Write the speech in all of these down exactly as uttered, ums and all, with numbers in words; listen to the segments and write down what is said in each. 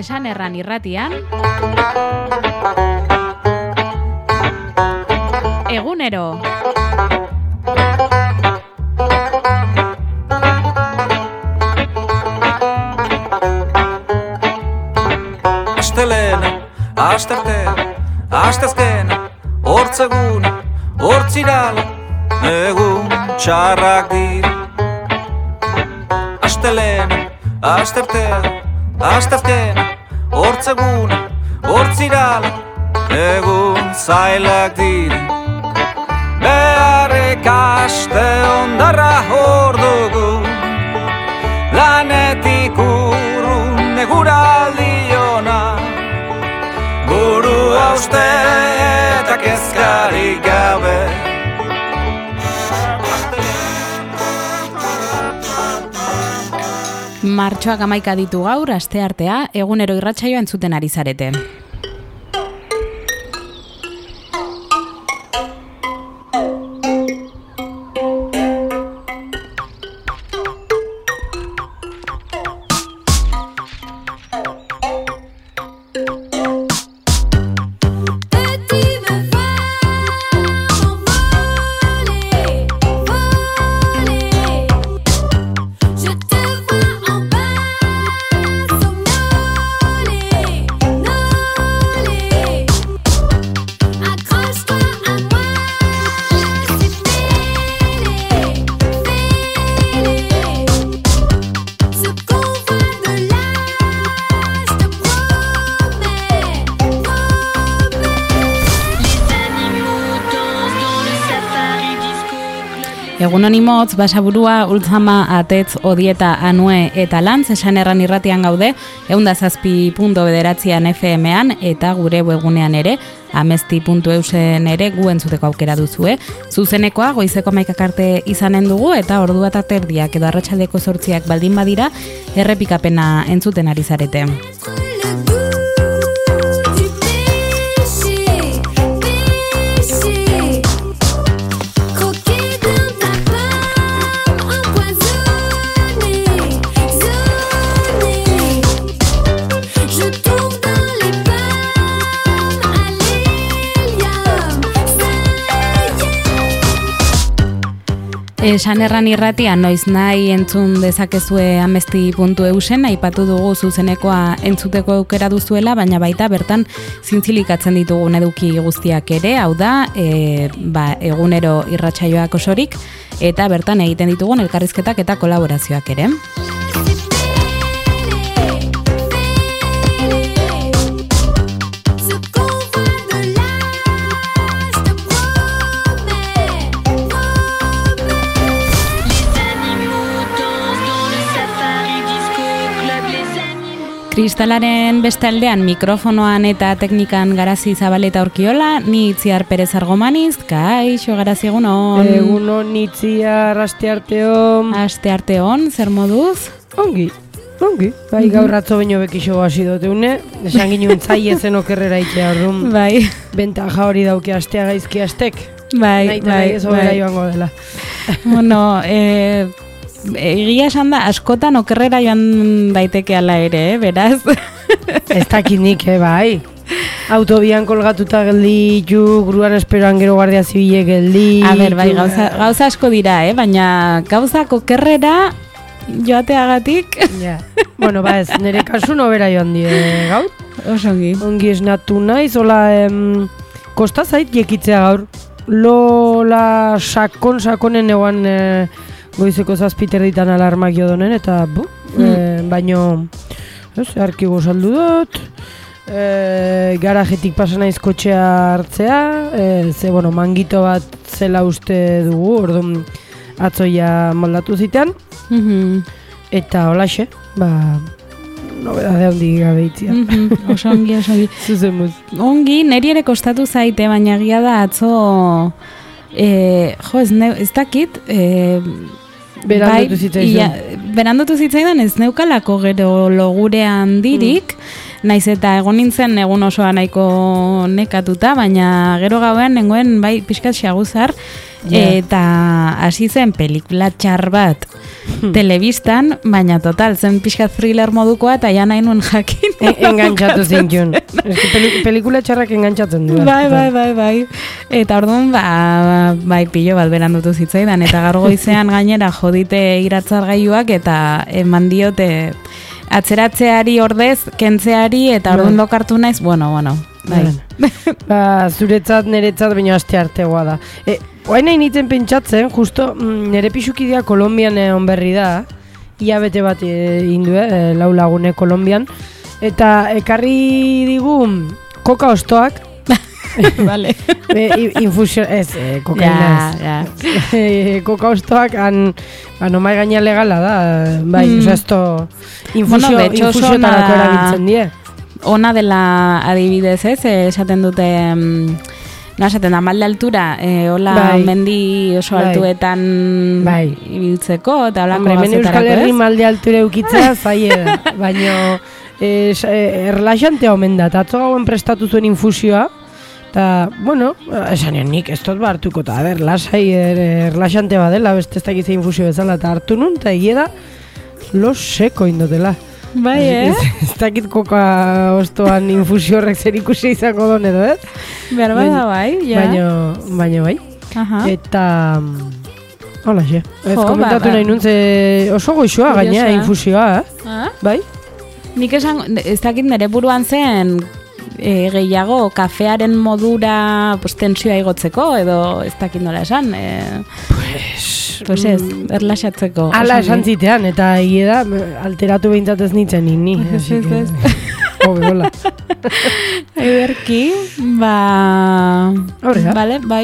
Esan erran irratian Egunero Astelena, astertea, astezkena, hortzeguna, hortzirala, egun txarrak dira. Astelena, astertea, astezkena, hortzeguna, hortzirala, egun zailak dira. Beharrik aste ondarra hor dugu, lanetik urrun eguraldi ona. Buru hauste eta kezkarik gabe. Martxoak hamaika ditu gaur, asteartea, egunero irratsaioa entzuten ari zarete. Egun honi motz, basaburua, ultzama, atez, odieta, anue eta lantz, esan erran irratian gaude, eunda zazpi puntu bederatzian F M-an eta gure webunean ere, amesti puntu eusen ere gu entzuteko aukera duzue. Zuzenekoa, goizeko hamaikak arte izanen dugu eta ordu bat aterdiak edo arratsaldeko zortziak baldin badira, errepikapena entzuten ari zarete. Esan erran irratian noiz nahi entzun dezakezue amesti puntu eusen, aipatu dugu zuzenekoa entzuteko aukera duzuela, baina baita bertan zintzilikatzen ditugun eduki guztiak ere, hau da, e, ba, egunero irratsaioak osorik, eta bertan egiten ditugun elkarrizketak eta kolaborazioak ere. Kristalaren beste aldean mikrofonoan eta teknikan Garazi Zabaleta Urkiola, ni Itziar Perez Argomaniz, kaixo Garazi egunon. Egunon Itziar, astearteon. Astearteon, zer moduz? Ongi, ongi. Bai, gaur ratzo baino bekixo hasi doteune, esan ginen zaiezen okerrera itea orduan. Bai. Bentaja hori dauke astea gaizki astek. Bai, Naita bai, nahi ez obera joango dela. Bueno, eh... egia esan da, askotan okerrera joan daiteke ala ere, eh, beraz. Ez dakinik, eh, bai. Autobian kolgatuta geldi, ju, gruan esperoan gero guardia zibile geldi. A ber, bai, gauza, gauza asko dira, eh, baina gauzak okerrera joateagatik. Ja. Bueno, ba ez, nire kasu nobera joan die gaur. Osongi. Ongi esnatu naiz, hola, em, kosta zait jekitzea gaur. Lola sakon, sakonen eguan... Eh, goizeko zazpiter ditan alarmak jodonen, eta bu, mm. e, baino, ez, arkibo saldu dut, e, garajetik pasanaiz kotxea hartzea, e, ze, bueno, mangito bat zela uste dugu, orduan atzoia moldatu zitean, mm-hmm. eta holaxe, ba, nobedade handi gabe itzia. Mm-hmm. Oso ongi, oso ongi. Zuzen muz. Ongi, neri ere kostatu zaite, baina egia da atzo, e, jo, ez, ne, ez dakit, e, Berandotu zitzaidan. Berandotu zitzaidan ez neukalako gero logurean dirik, mm. naiz eta egon nintzen egun osoa nahiko nekatuta, baina gero gauean nengoen bai pixkat xaguzar, yeah. Eta hasi zen pelikula txar bat telebistan, baina total, zen pixkat thriller modukoa eta ja nahi nuen jakin. E, engantzatu zintxun. Peli, pelikula txarrak engantzatzen du. Bai, bai, bai, bai. Eta orduan, ba, bai, pilo bat berandutu zitzaidan, eta gaur goizean gainera jodite iratzargailuak eta eman diote atzeratzeari ordez, kentzeari, eta orduan lokartu naiz, bueno, bueno, bai. Ba, zuretzat, niretzat, baina aste artegoa da. E, Oain nahi nintzen pentsatzen, justo nire pixukidea Kolombian egon berri da, ia bete bat indu, eh, lau lagune Kolombian, eta ekarri digu koka ostoak, vale. e, infusio, ez, e, kokaina ja, ez. Ja. E, koka ostoak, han, ano mai gaina legala da, bai, mm. oza, esto, infusio, bueno, infusiotarako erabiltzen die. Ona dela adibidez ez, esaten dute... No, esaten da, malde altura, eh, hola bai. Mendi oso bai. Altuetan bai. Ibiltzeko, eta holako gazetarako ez? Hemen Euskal Herri malde altura eukitzea, zaie, baina eh, erlaxante omen da, eta atzo gauen prestatu zuen infusioa, eta, bueno, esan nik, ez dut hartuko, eta, a ber, lasai erlaxante badela, beste ez dakitzea infusio bezala, eta hartu nun, eta egia da, lo seko indotela. Bai, eh? Ez, ez dakit koka ostoan infusio horrek zer ikusi izango don edo, ez? Behar bada bai, ja. Baina, baina bai. Aha. Eta... Hola, xe. Ez komentatu ba, nahi nuntze oso goixoa gaina infusioa, eh? Ah? Bai? Nik esan, ez dakit nire buruan zen e, gehiago kafearen modura pues, tensioa igotzeko, edo ez dakit nola esan. E, pues... Pues ez, erlaxatzeko. Ala esan zitean, eta hie da, alteratu behintzat ez nintzen nini. Ez, ez, ez. Hobe, hola. Ederki, ba... Horrela. Vale, bai.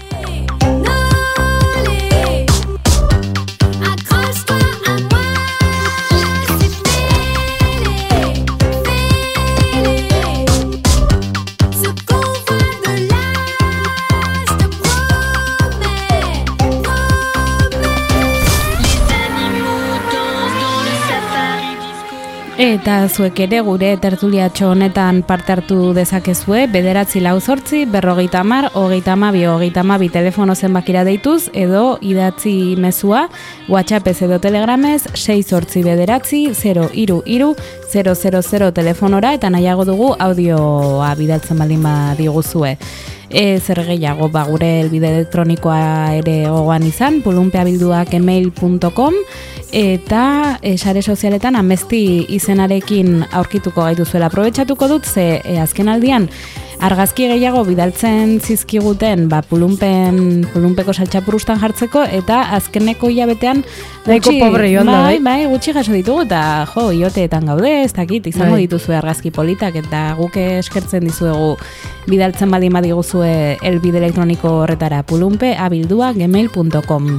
Eta zuek ere gure tertuliatxo honetan parte hartu dezakezue, bederatzi lau zortzi, berrogeita hamar, hogeita hamabi, hogeita hamabi telefono zenbakira deituz, edo idatzi mezua, WhatsAppez edo Telegramez, sei zortzi bederatzi, zero iru iru, zero zero zero telefonora, eta nahiago dugu audioa bidaltzen baldin badiguzue. E, zer gehiago, ba, gure elbide elektronikoa ere gogoan izan, pulunpeabilduak email punto com, eta e, sare sozialetan amesti izenarekin aurkituko gaituzuela. Aprobetxatuko dut, ze e, azken aldian argazki gehiago bidaltzen zizkiguten ba, pulunpen, pulunpeko saltxapurustan jartzeko, eta azkeneko hilabetean gutxi, pobre joan da, bai, bai, gutxi jaso ditugu, eta jo, ioteetan gaude, ez dakit, izango dituzu argazki politak, eta guke eskertzen dizuegu bidaltzen baldin badiguzue elbide elektroniko horretara, pulunpe abildua gmail punto com.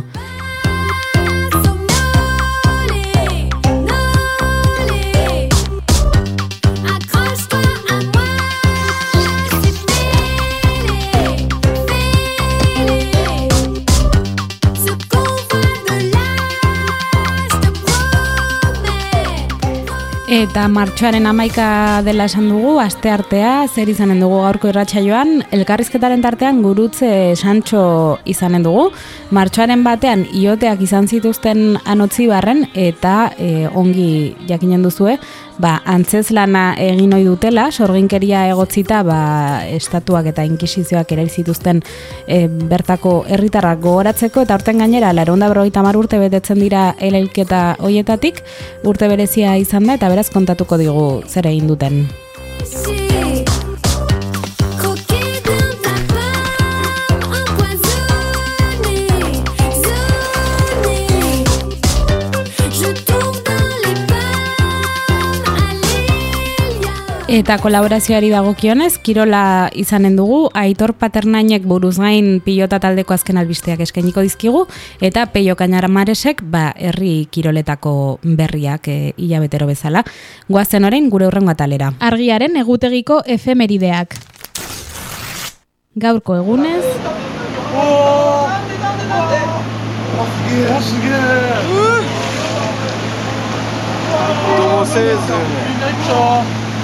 Eta martxoaren hamaika dela esan dugu, aste artea, zer izanen dugu gaurko irratsaioan, elkarrizketaren tartean gurutze Santxo izanen dugu. Martxoaren batean ioteak izan zituzten anotzi barren, eta e, ongi jakinen duzue, ba, antzeslana egin ohi dutela, sorginkeria egotzita, ba, estatuak eta inkisizioak ere zituzten e, bertako herritarrak gogoratzeko, eta horten gainera, laurehun eta berrogeita hamar urte betetzen dira erailketa hoietatik, urte berezia izan da, eta beraz kontatuko digu zer egin duten. Eta kolaborazioari dagokionez, kirola izanen dugu, Aitor Paternainek buruz gain pilota taldeko azken albisteak eskainiko dizkigu, eta Peio Kañaramaresek, ba, herri kiroletako berriak e, hilabetero bezala. Goazen orain gure hurrengo atalera. Argiaren egutegiko efemerideak. Gaurko egunez... Oh! Oh!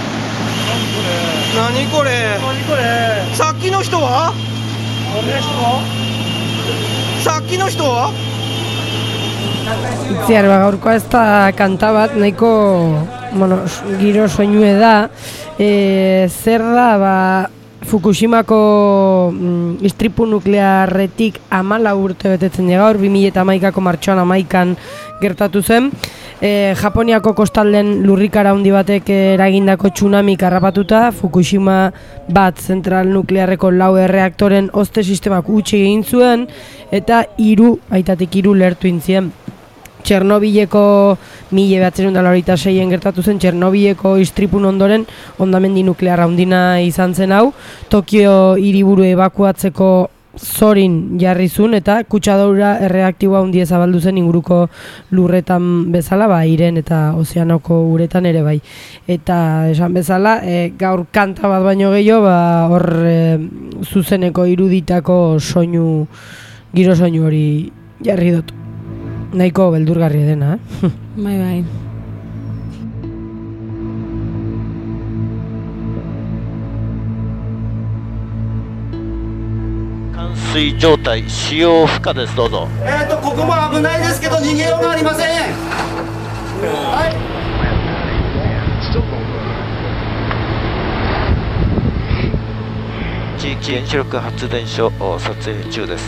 何これ何これさっきの人はさっきの人は Itziar, ba, gaurkoa ez da kanta bat, nahiko, bueno, giro soinue da. E, zer da, ba, Fukushimako mm, istripu nuklearretik amala urte betetzen dira gaur, bi mila hamaikako martxoan hamaikan gertatu zen. E, Japoniako kostalden lurrikara handi batek eragindako tsunamik harrapatuta, Fukushima bat zentral nuklearreko lau erreaktoren hozte sistemak utzi egin zuen, eta hiru, aitatik hiru lehertu intzien. Txernobileko mila bederatziehun eta laurogeita seien gertatu zen, Txernobileko istripun ondoren hondamendi nuklearra handina izan zen hau, Tokio hiriburu ebakuatzeko zorin jarri zuen eta kutsadura erreaktiboa handia zabaldu zen inguruko lurretan bezala, ba, iren eta ozeanoko uretan ere bai. Eta esan bezala, e, gaur kanta bat baino gehiago, ba, hor e, zuzeneko iruditako soinu, giro soinu hori jarri dut. Nahiko beldurgarria dena, eh? Bai, bai. 冠水状態、使用不可です。どうぞ。 えっとここも危ないですけど逃げようがありません。はい。 地域原子力発電所を撮影中です。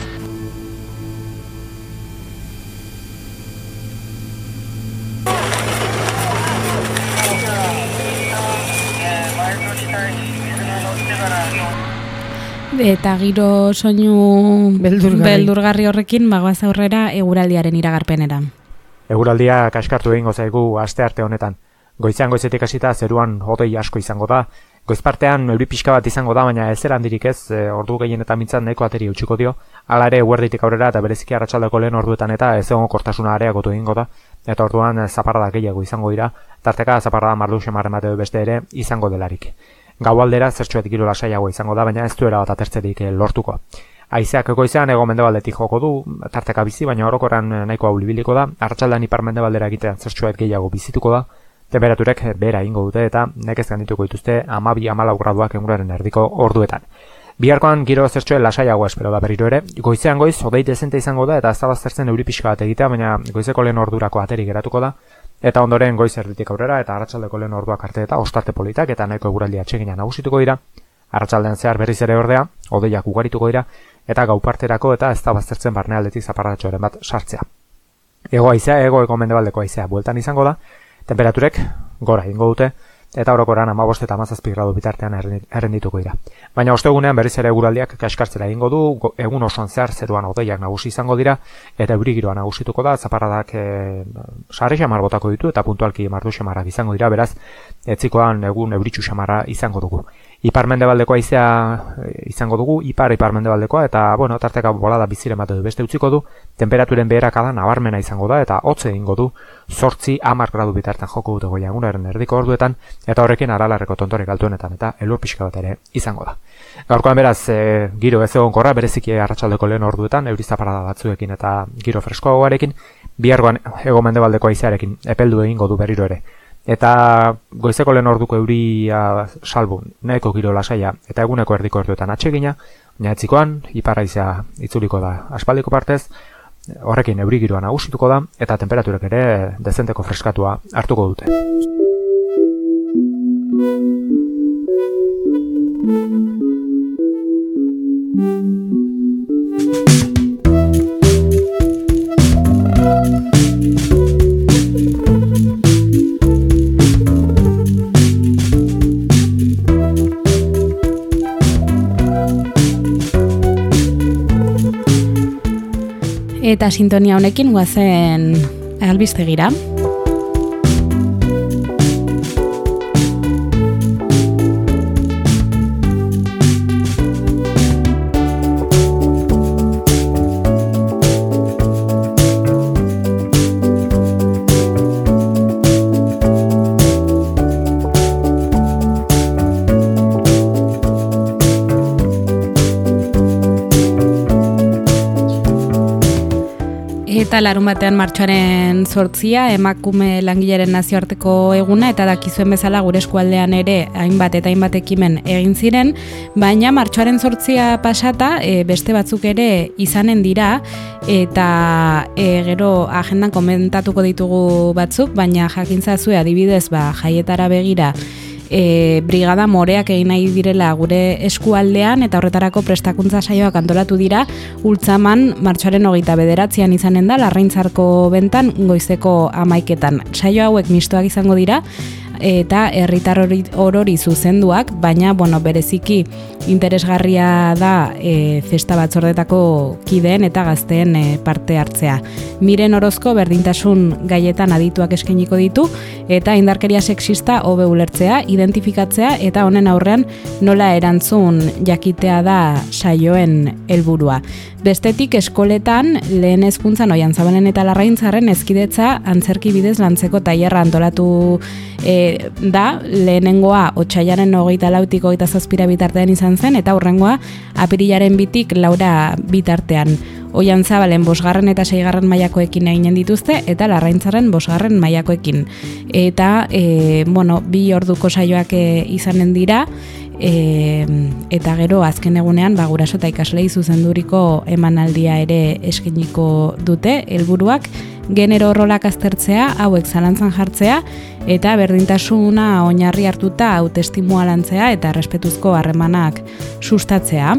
Eta giro soinu beldurgarri, beldurgarri horrekin bagoaz aurrera eguraldiaren iragarpenera. Eguraldia kaskartu egingo zaigu astearte honetan. Goizean goizetik hasita zeruan hodei asko izango da. Goizpartean euri pixka bat izango da, baina ezer handirik ez, e, ordu gehienetan mintzat nahiko ateri utziko dio. Hala ere eguerditik aurrera eta bereziki arratsaldeko lehen orduetan eta ez egon kortasuna areagotu egingo da. Eta orduan zaparrada gehiago izango dira, tarteka zaparrada marduxe marremate beste ere izango delarik. Gaualdera zertxoetik giro lasaiagoa izango da, baina ez duera bat atertzerik lortuko. Haizeak goizean ego mendebaldetik joko du, tarteka bizi, baina orokorran nahiko aulibiliko da, arratsaldean ipar mendebaldera egitean zertxoet gehiago bizituko da, temperaturek bera ingo dute eta nekez gaindituko dituzte hamabi hamalau graduak eguraren erdiko orduetan. Biharkoan giro zertxoe lasaiagoa espero da berriro ere, goizean goiz hodei dezente izango da eta ez da baztertzen euri pixka bat egitea, baina goizeko lehen ordurako ateri geratuko da, eta ondoren goiz erditik aurrera eta arratsaldeko lehen orduak arte eta ostarte politak eta nahiko eguraldi atsegina nagusituko dira. Arratsaldean zehar berriz ere ordea, hodeiak ugarituko dira eta gau parterako eta ez da baztertzen barnealdetik zaparratxoren bat sartzea. Ego haizea, ego ego mendebaldeko haizea bueltan izango da, temperaturek gora egingo dute eta orokorran hamabost eta hamazazpi gradu bitartean errendituko dira. Baina ostegunean berriz ere eguraldiak kaskartzera egingo du, egun osoan zehar zeruan hodeiak nagusi izango dira eta euri giroa nagusituko da, zaparradak e, sarri xamar botako ditu eta puntualki mardu xamarrak izango dira, beraz etzikoan egun euritxu xamarra izango dugu. Ipar mendebaldeko haizea izango dugu, ipar ipar mendebaldekoa eta bueno, tarteka bolada biziren bat edo beste utziko du, temperaturen beherakada nabarmena izango da eta hotze egingo du, zortzi hamar gradu bitartean joko dute goia egunaren erdiko orduetan eta horrekin aralarreko tontorek altuenetan eta elur pixka bat ere izango da. Gaurkoan beraz, e, giro ez egonkorra bereziki arratsaldeko lehen orduetan euri zaparrada batzuekin eta giro freskoagoarekin, bihargoan ego mendebaldeko haizearekin epeldu egingo du berriro ere. Eta goizeko lehen orduko euria salbu nahiko giro lasaia eta eguneko erdiko orduetan atsegina, baina etzikoan ipar haizea itzuliko da aspaldiko partez, horrekin euri giroa nagusituko da eta temperaturek ere dezenteko freskatua hartuko dute. Eta sintonia honekin guazen albistegira. eta larun batean martxoaren zortzia, emakume langileren nazioarteko eguna, eta dakizuen bezala gure eskualdean ere hainbat eta hainbat ekimen egin ziren, baina martxoaren zortzia pasata e, beste batzuk ere izanen dira, eta e, gero agendan komentatuko ditugu batzuk, baina jakintzazue adibidez ba, jaietara begira, E, brigada moreak egin nahi direla gure eskualdean eta horretarako prestakuntza saioak antolatu dira Ultzaman martxoaren hogeita bederatzian izanen da Larraintzarko bentan goizeko hamaiketan. Saio hauek mistoak izango dira eta herritar orori zuzenduak, baina bueno, bereziki interesgarria da e, festa batzordetako kideen eta gazteen e, parte hartzea. Miren Orozko berdintasun gaietan adituak eskainiko ditu eta indarkeria sexista hobe ulertzea, identifikatzea eta honen aurrean nola erantzun jakitea da saioen helburua. Bestetik eskoletan lehen hezkuntzan Oihantzabalen eta Larraintzarren hezkidetza antzerki bidez lantzeko tailerra antolatu e, da, lehenengoa otsailaren hogeita lautik hogeita zazpira bitartean izan zen eta hurrengoa apirilaren bitik laura bitartean. Oihantzabalen bosgarren eta seigarren mailakoekin eginen dituzte eta Larraintzarren bosgarren mailakoekin. Eta e, bueno, bi orduko saioak e, izanen dira. E, eta gero azken egunean ba, guraso eta ikaslei zuzenduriko emanaldia ere eskainiko dute. Helburuak genero rolak aztertzea, hauek zalantzan jartzea eta berdintasuna oinarri hartuta autoestimua lantzea eta errespetuzko harremanak sustatzea.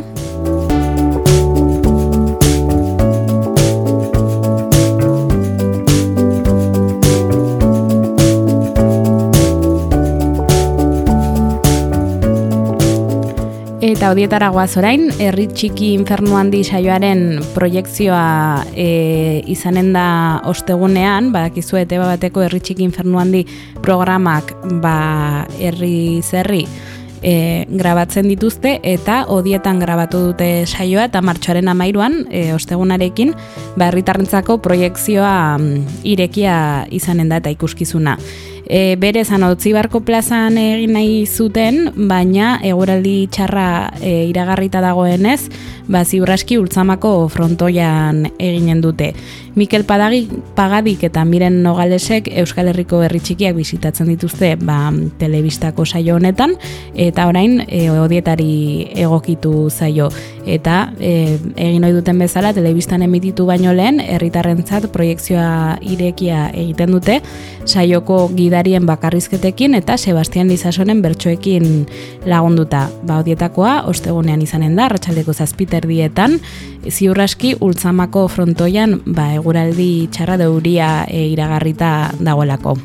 Eta odietara goaz orain, Herri Txiki Infernu Handi saioaren proiekzioa e, izanen da ostegunean, badakizue eteba bateko Herri Txiki Infernu Handi programak ba, herri zerri e, grabatzen dituzte eta odietan grabatu dute saioa eta martxoaren hamairuan e, ostegunarekin ba, herritarrentzako proiekzioa irekia izanen da eta ikuskizuna. E, bere Zanotzibarko plazan egin nahi zuten, baina eguraldi txarra e, iragarrita dagoenez, ba, ziur aski Ultzamako frontoian eginen dute. Mikel Padadik, Pagadik eta Miren Nogalesek Euskal Herriko herri txikiak bisitatzen dituzte ba, telebistako saio honetan, eta orain e, odietari egokitu zaio. Eta e, egin ohi duten bezala, telebistan emititu baino lehen, herritarrentzat proiekzioa irekia egiten dute, saioko gidarien bakarrizketekin eta Sebastian Lizasonen bertsoekin lagunduta. Ba, odietakoa, ostegunean izanen da, arratsaldeko zazpiterdietan, ziur aski Ultzamako frontoian ba, eguraldi txarra da euria e, iragarrita dagoelako.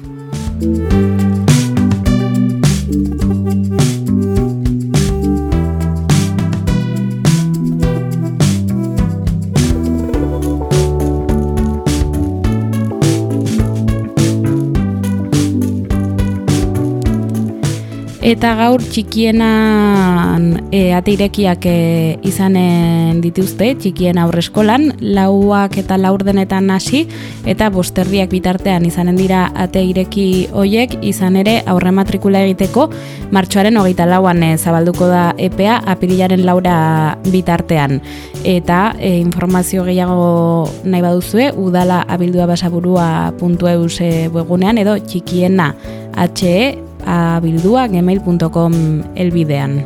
Eta gaur txikienan e, ate irekiak e, izanen dituzte, txikien aurreskolan, lauak eta laurdenetan hasi, eta bosterdiak bitartean izanen dira ate ireki hoiek, izan ere aurre matrikula egiteko, martxoaren hogeita lauan e, zabalduko da epea, apirilaren laura bitartean. Eta e, informazio gehiago nahi baduzue, udala abildua basaburua puntu eus e, webgunean, edo txikiena he abildua gmail puntu com elbidean.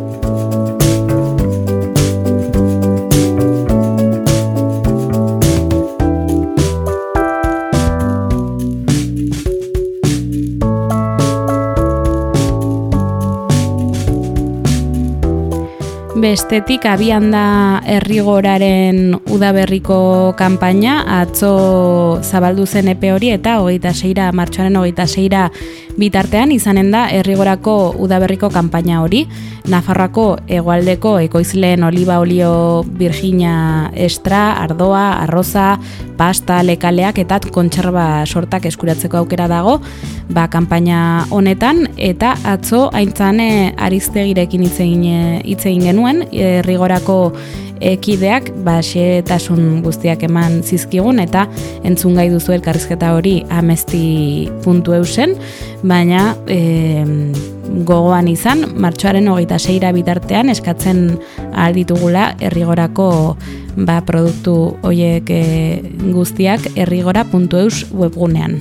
Bestetik abian da Herrigoraren udaberriko kanpaina, atzo zabaldu zen epe hori eta hogeita seira, martxoaren hogeita seira bitartean izanen da Herrigorako udaberriko kanpaina hori. Nafarroako hegoaldeko ekoizleen oliba olio Virginia estra, ardoa, arroza, pasta, lekaleak eta kontserba sortak eskuratzeko aukera dago ba, kanpaina honetan, eta atzo aintzane Aristegirekin hitz egin genuen ondoren Errigorako ekideak ba xehetasun guztiak eman zizkigun eta entzun gai duzu elkarrizketa hori amesti puntu eusen, baina e, gogoan izan martxoaren hogeita seira bitartean eskatzen ahal ditugula Errigorako ba, produktu horiek e, guztiak errigora puntu eus webgunean.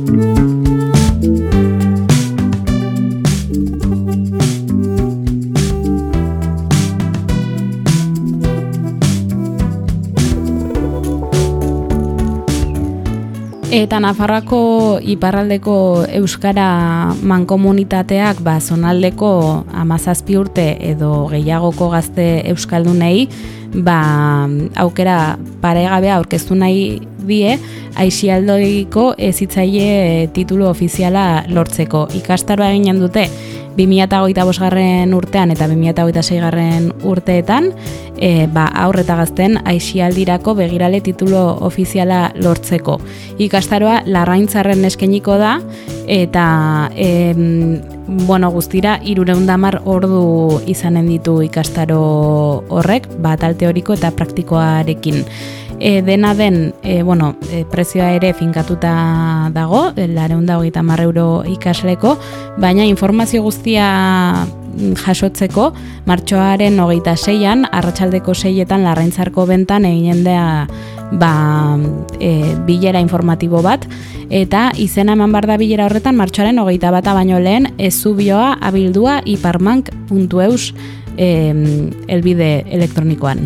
Eta Nafarroako iparraldeko euskara mankomunitateak ba zonaldeko hamazazpi urte edo gehiagoko gazte euskaldunei ba aukera paregabea aurkeztu nahi die Aisialdoiko hezitzaile titulu ofiziala lortzeko. Ikastaroa eginen dute bi mila hogeita bosgarren urtean eta bi mila hogeita seigarren urteetan e, ba, aurre eta gazten aisialdirako begirale titulu ofiziala lortzeko. Ikastaroa Larraintzarren eskainiko da eta e, bueno, guztira hirurehun eta hamar ordu izanen ditu ikastaro horrek, ba, tal teoriko eta praktikoarekin. E, dena den, e, bueno, e, prezioa ere finkatuta dago, laurehun eta hogeita hamar euro ikasleko, baina informazio guztia jasotzeko martxoaren hogeita seian, arratsaldeko seietan Larraintzarko bentan eginen da ba, e, bilera informatibo bat, eta izena eman bar da bilera horretan martxoaren hogeita bata baino lehen ezubioa abildua iparmank puntu eus e, elbide elektronikoan.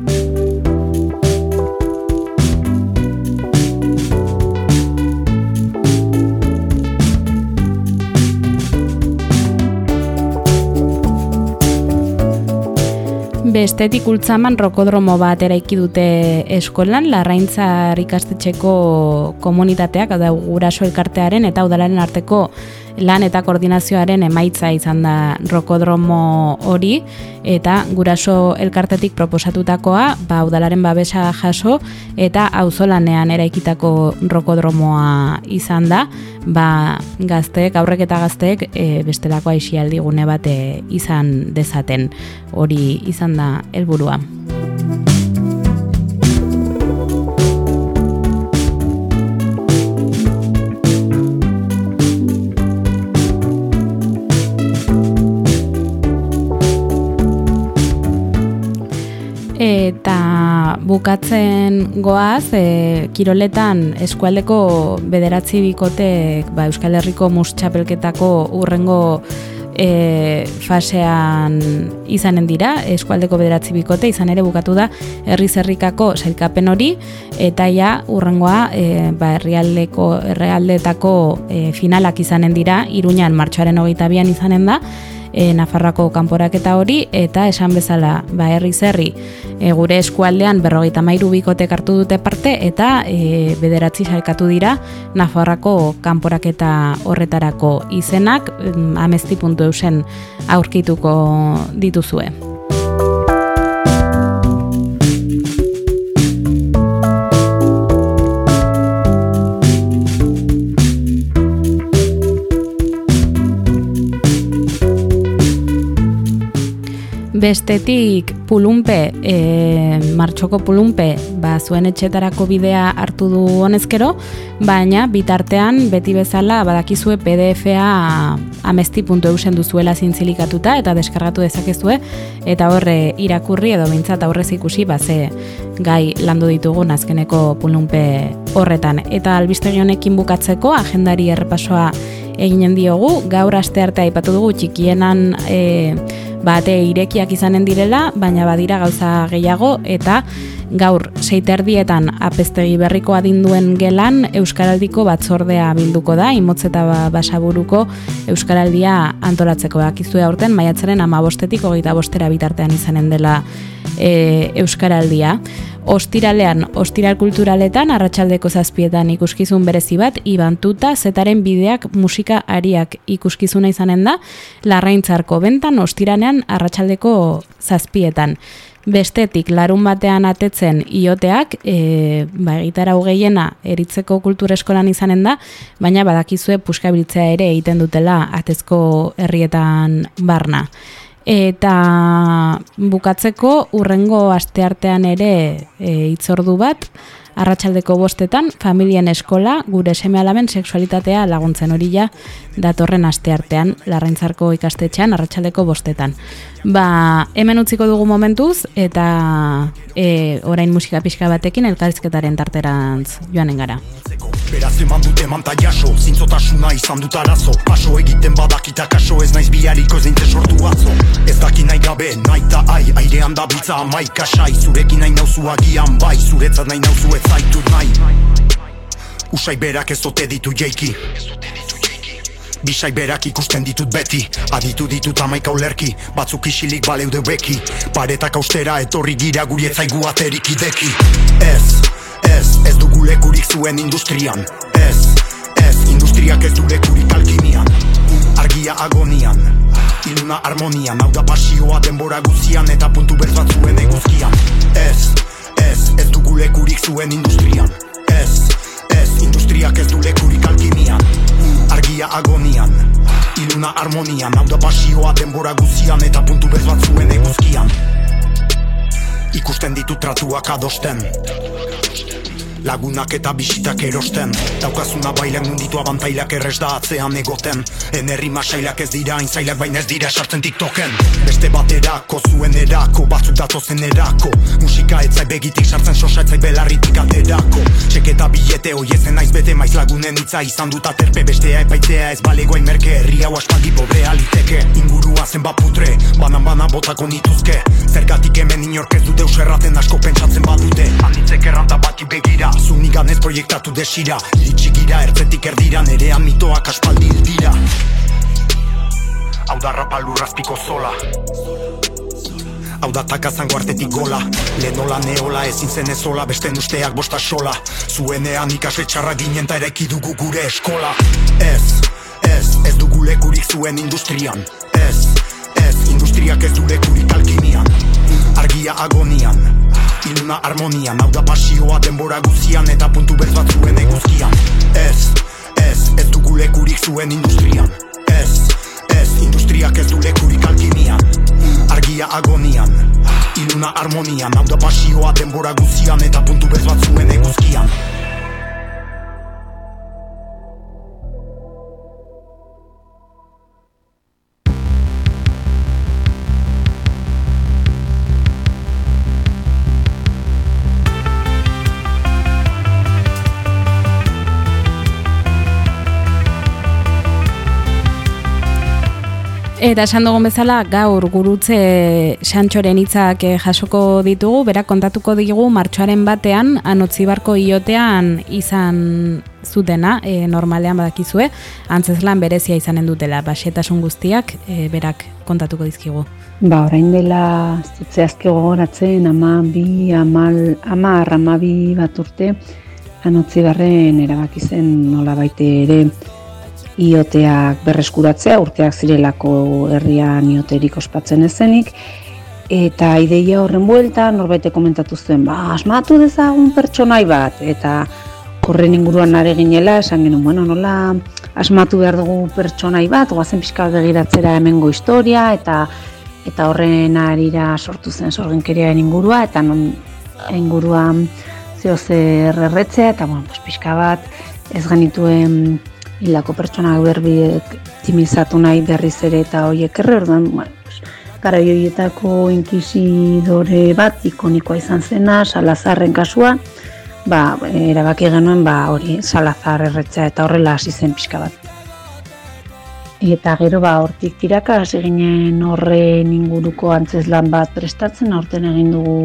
Bestetik Ultzaman rokodromo bat eraiki dute eskolan, Larraintzar ikastetxeko komunitateak, da guraso elkartearen eta udalaren arteko lan eta koordinazioaren emaitza izan da rokodromo hori, eta guraso elkartetik proposatutakoa, ba, udalaren babesa jaso eta auzolanean eraikitako rokodromoa izan da, ba, gazteek, aurrek eta gazteek e, bestelako aisialdi gune bat e, izan dezaten, hori izan da helburua. Eta bukatzen goaz, e, kiroletan eskualdeko bederatzi bikotek ba, Euskal Herriko mus txapelketako urrengo e, fasean izanen dira, eskualdeko bederatzi bikote, izan ere bukatu da herriz herrikako sailkapen hori, eta ja urrengoa e, ba, herrialdeko, herrialdeetako e, finalak izanen dira, Iruñan martxoaren hogeita bian izanen da, E, Nafarroako kanporaketa hori, eta esan bezala ba, herriz herri e, gure eskualdean berrogeita hamairu bikotek hartu dute parte eta e, bederatzi sailkatu dira Nafarroako kanporaketa horretarako izenak amesti puntu eusen aurkituko dituzue. Bestetik Pulunpe, e, martxoko Pulunpe, ba, zuen etxetarako bidea hartu du honezkero, baina bitartean beti bezala badakizue P D F-a amesti puntu eusen duzuela zintzilikatuta eta deskargatu dezakezue, eta horre irakurri edo behintzat aurrez ikusi ba, ze gai landu ditugun azkeneko Pulunpe horretan. Eta albistegi honekin bukatzeko agendari errepasoa eginen diogu, gaur astearte aipatu dugu txikienan e, bate irekiak izanen direla, baina badira gauza gehiago, eta gaur seiterdietan Apeztegi Berriko adinduen gelan Euskaraldiko batzordea bilduko da, Imotz eta Basaburuko Euskaraldia antolatzeko. Dakizue aurten maiatzaren hamabostetik hogeita bostera bitartean izanen dela e, Euskaraldia. Ostiralean, ostiral kulturaletan, arratsaldeko zazpietan ikuskizun berezi bat, Ibantuta, Zetaren bideak musika ariak ikuskizuna izanen da, Larraintzarko bentan, ostiranean, arratsaldeko zazpietan. Bestetik, larun batean atetzen ioteak, e, ba, gitarra hogeiena eritzeko kultura eskolan izanen da, baina badakizue puskabiltzea ere egiten dutela atezko herrietan barna. Eta bukatzeko urrengo asteartean ere e, hitzordu bat, arratsaldeko bostetan, familien eskola, gure seme-alaben sexualitatea laguntzen hori ja, datorren asteartean, Larraintzarko ikastetxean, arratsaldeko bostetan. Ba, hemen utziko dugu momentuz, eta e, orain musika pixka batekin elkarrizketaren tarterantz joanen gara. Beraz eman dute manta jaso, zintzotasuna izan dut arazo. Paso egiten badakita kaso, ez naiz bihariko ez dinte sortu atzo. Ez daki nahi gabe, nahi ta ai, airean da bitza amai kasai. Zurekin nahi nauzu agian bai, zuretzat nahi nauzu ez zaitut nahi. Usai berak ez ote ditu jeiki, Bisai berak ikusten ditut beti, aditu ditut amaika ulerki, batzuk isilik baleude beki, paretak austera etorri gira guri etzaigu aterik ideki. Ez, ez, ez dugu lekurik zuen industrian, ez, ez, industriak ez du lekurik alkimian, argia agonian, iluna harmonian, hau da pasioa denbora guzian eta puntu berz bat zuen eguzkian. Ez, ez, ez dugu lekurik zuen industrian, ez, ez, industriak ez du lekurik alkimian, argia agonian, iluna harmonian, hau da pasioa denbora guzian eta puntu berz bat zuen eguzkian. Ikusten ditut tratuak adosten, lagunak eta bisitak erosten, daukazuna bailak munditu abantailak errez da atzean egoten. Enerri masailak ez dira inzailak baina ez dira sartzen TikToken. Beste baterako zuen erako, batzuk datozen erako, musika etzai begitik sartzen sosa etzai belarritik aterako. Txeketa bilete hoi ezen naiz bete maiz lagunen hitza izan dut aterpe, bestea epaitzea ez balegoain merke, herri hau aspaldi pobrea liteke. Ingurua zenbat putre, banan-bana botako nituzke, zergatik hemen inork ez dute userraten asko pentsatzen badute. Anitzek erranta bati begira, zunigan ez proiektatu desira, iritsi gira ertzetik erdira, nerean mitoak aspaldi dira. Hau da rapa lurrazpiko zola, hau da takazango artetik gola, lehenola neola ezin zen ezola, besten usteak bosta sola, zuenean ikasle txarra ginen ta eraiki dugu gure eskola. Ez, ez, ez dugu lekurik zuen industrian, ez, ez, industriak ez du lekurik alkimian, argia agonian, iluna harmonian, hau da pasioa denbora guzian eta puntu berz bat zuen eguzkian. Ez, ez, ez dugu lekurik zuen industrian, ez, ez, industriak ez du lekurik alkimian, argia agonian, iluna harmonian, hau da pasioa denbora guzian eta puntu berz bat zuen eguzkian. Eta esan dugun bezala, gaur gurutze Santxoren hitzak jasoko ditugu, berak kontatuko digu martxoaren batean, Anotzibarko iotean izan zutena, e, normalean badakizue, antzezlan berezia izanen dutela, baxetasun guztiak, e, berak kontatuko dizkigu. Ba, orain dela zutzeazke gogoratzen, ama bi, amal, amar, ama bi bat urte, Anotzibarren erabaki zen nola baite ere, ioteak berreskuratzea, urteak zirelako herrian ioterik ospatzen ezenik, eta ideia horren buelta norbait komentatu zuen, ba, asmatu dezagun pertsonai bat, eta horren inguruan are ginela, esan genuen, bueno, nola asmatu behar dugu pertsonai bat, goazen pixka begiratzera hemengo historia, eta eta horren arira sortu zen sorginkeriaren ingurua, eta non inguruan zeo zer erretzea, eta bueno, pues, pixka bat ez genituen hildako pertsonak berbiek timizatu nahi berriz ere eta horiek erre, orduan, bueno, pues, garai horietako inkisidore bat ikonikoa izan zena, Salazarren kasua, ba, erabaki genuen ba, hori Salazar erretzea eta horrela hasi zen pixka bat. Eta gero ba, hortik tiraka hasi ginen horren inguruko antzezlan bat prestatzen, aurten egin dugu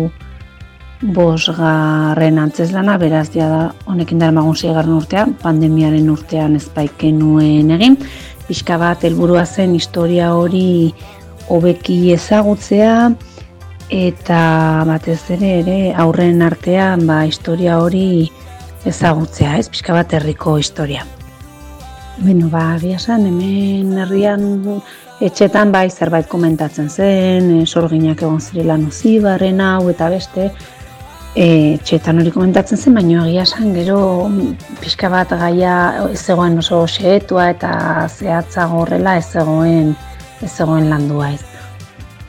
bosgarren antzeslana, beraz ja da honekin daramagun seigarren urtean, pandemiaren urtean ez baikenuen egin. Pixka bat helburua zen historia hori hobeki ezagutzea eta batez ere ere aurren artean ba, historia hori ezagutzea, ez pixka bat herriko historia. Beno, ba, egia esan, hemen herrian etxetan bai zerbait komentatzen zen, e, sorginak egon zirela Nozibarren hau eta beste, E, txetan hori komentatzen zen, baina egia esan gero pixka bat gaia ez zegoen oso xehetua eta zehatzago horrela ez zegoen, ez zegoen landua ez.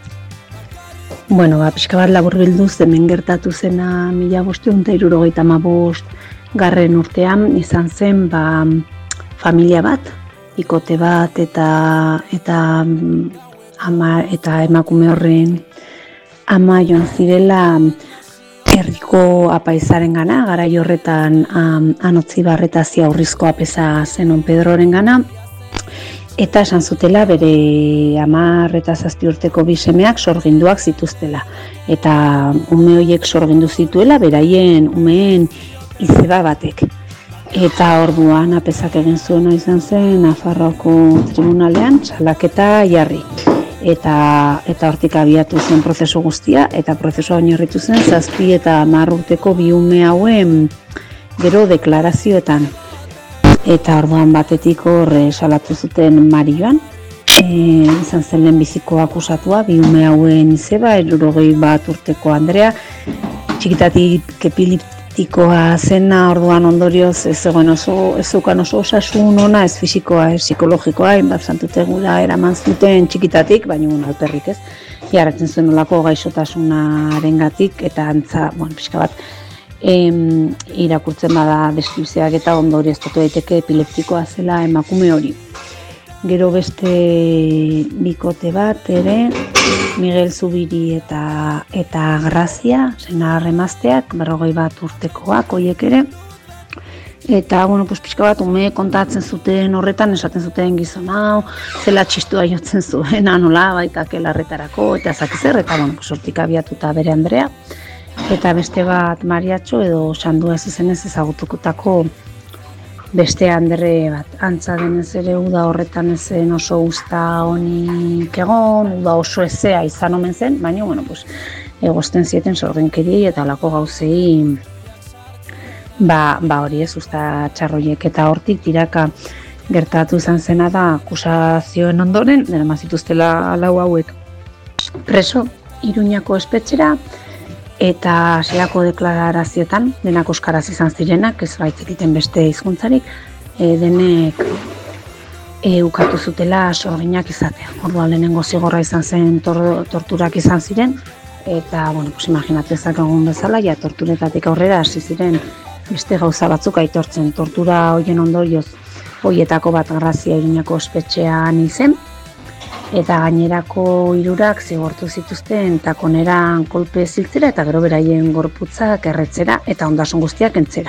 Bueno, ba, pixka bat laburbilduz hemen gertatu zena mila bostehun eta hirurogeita hamabost garren urtean izan zen ba, familia bat, ikote bat eta eta ama eta emakume horren ama joan zirela herriko apaizaren gana, garai horretan um, Anotzibar eta Ziaurrizko apeza zenon Pedroren gana, eta esan zutela bere hamar eta zazpi urteko bi semeak sorginduak zituztela. Eta ume horiek sorgindu zituela beraien umeen izeba batek. Eta orduan apezak egin zuena izan zen Nafarroako tribunalean salaketa jarri. Eta eta hortik abiatu zen prozesu guztia, eta prozesua oinarritu zen zazpi eta hamar urteko bi ume hauen gero deklarazioetan. Eta orduan batetik horre salatu zuten Marioan, e, izan zen lehenbiziko akusatua, bi ume hauen izeba, hirurogei bat urteko Andrea, txikitatik epiliptikoa zena, orduan ondorioz ez zegoen oso, ez zeukan oso osasun ona, ez fisikoa, ez psikologikoa, hainbat santutegula eraman zuten txikitatik, baina un alperrik ez, jarratzen zuen olako gaixotasunarengatik eta antza, bueno, pixka bat, Em, irakurtzen bada deskripzioak eta ondorioztatu daiteke epileptikoa zela emakume hori. Gero beste bikote bat ere, Miguel Zubiri eta eta Grazia, senar emazteak, berrogei bat urtekoak hoiek ere. Eta, bueno, pues, pixka bat, ume kontatzen zuten horretan, esaten zuten gizon hau, zela txistua jotzen zuen, nola, baikak elarretarako, eta zakizer, eta, bueno, pues, hortik abiatuta bere Andrea. Eta beste bat Mariatxo edo Sandua ez izenez ezagutukutako beste Andre bat. Antza denez ere uda horretan ezen oso usta honik egon, uda oso ezea izan omen zen, baina, bueno, pues, egosten zieten sorginkeriei eta lako gauzei ba, ba hori ez, usta txarroiek eta hortik tiraka gertatu izan zena da akusazioen ondoren, dena mazituztela lau hauek preso, Iruñako espetxera, eta seako deklarazioetan, denak euskaraz izan zirenak, ez baitzekiten beste hizkuntzarik, e, denek e, ukatu zutela sorginak izatea. Orduan lehenengo zigorra izan zen tor, torturak izan ziren, eta, bueno, pues, imaginatu ezakegun bezala, ja torturetatik aurrera hasi ziren beste gauza batzuk aitortzen. Tortura hoien ondorioz, hoietako bat Grazia Iruñako espetxean izen, eta gainerako hirurak zigortu zituzten takoneran kolpe ziltzera eta gero beraien gorputzak erretzera eta ondasun guztiak entzera.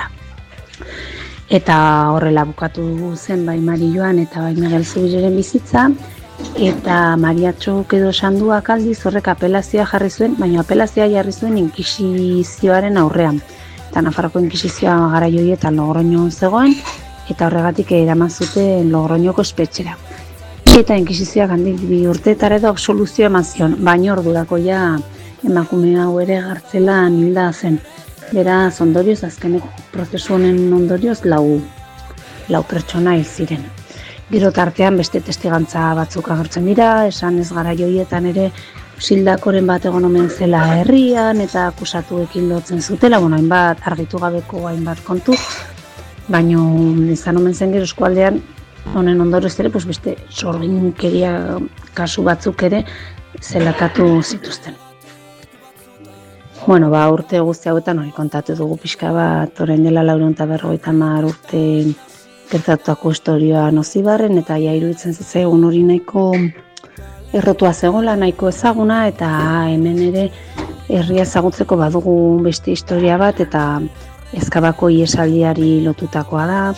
Eta horrela bukatu zen bai Marioan eta bai Miguel Zubiriren bizitza, eta Mariatxok edo Sanduak aldiz horrek apelazioa jarri zuen, baina apelazioa jarri zuen inkisizioaren aurrean. Eta Nafarroko inkisizioa garai horietan Logroñon zegoen, eta horregatik eraman zuten Logroñoko espetxera. Eta inkisizioak handik bi urteetara edo absoluzio eman zion, baina ordurako ja emakume hau ere gartzelan hilda zen. Beraz, ondorioz, azkenek prozesu honen ondorioz lau, lau pertsona hil ziren. Gero tartean beste testigantza batzuk agertzen dira, esan ez gara joietan ere sildakoren bat egon omen zela herrian eta akusatuekin lotzen zutela, bueno, hainbat argitu gabeko hainbat kontu, baina izan omen zen gero eskualdean honen ondorioz ere, pues beste sorginkeria kasu batzuk ere zelakatu zituzten. Bueno, ba, urte guzti hauetan hori kontatu dugu pixka bat, orain dela laurehun eta berrogeita hamar urte gertatutako istorioa Nozibarren, eta ja iruditzen zitzaigun hori nahiko errotua zegoela, nahiko ezaguna, eta hemen ere herria ezagutzeko badugu beste historia bat, eta Ezkabako ihesaldiari lotutakoa da.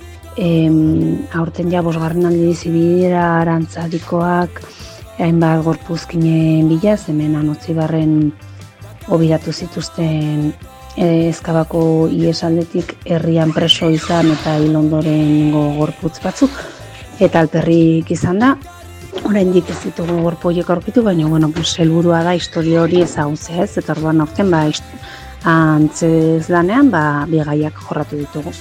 Em, aurten ja bosgarren aldi zibidera arantzadikoak hainbat gorpuzkinen bilaz, hemen Anotzibarren obiratu zituzten e, Ezkabako ihesaldetik herrian preso izan eta hil ondorengo gorputz batzuk, eta alperrik izan da. Oraindik ez ditugu gorpu horiek aurkitu, baina bueno, pues, helburua da historia hori ezagutzea, ez, eta orduan aurten ba, antzezlanean ba, bi gaiak jorratu ditugu.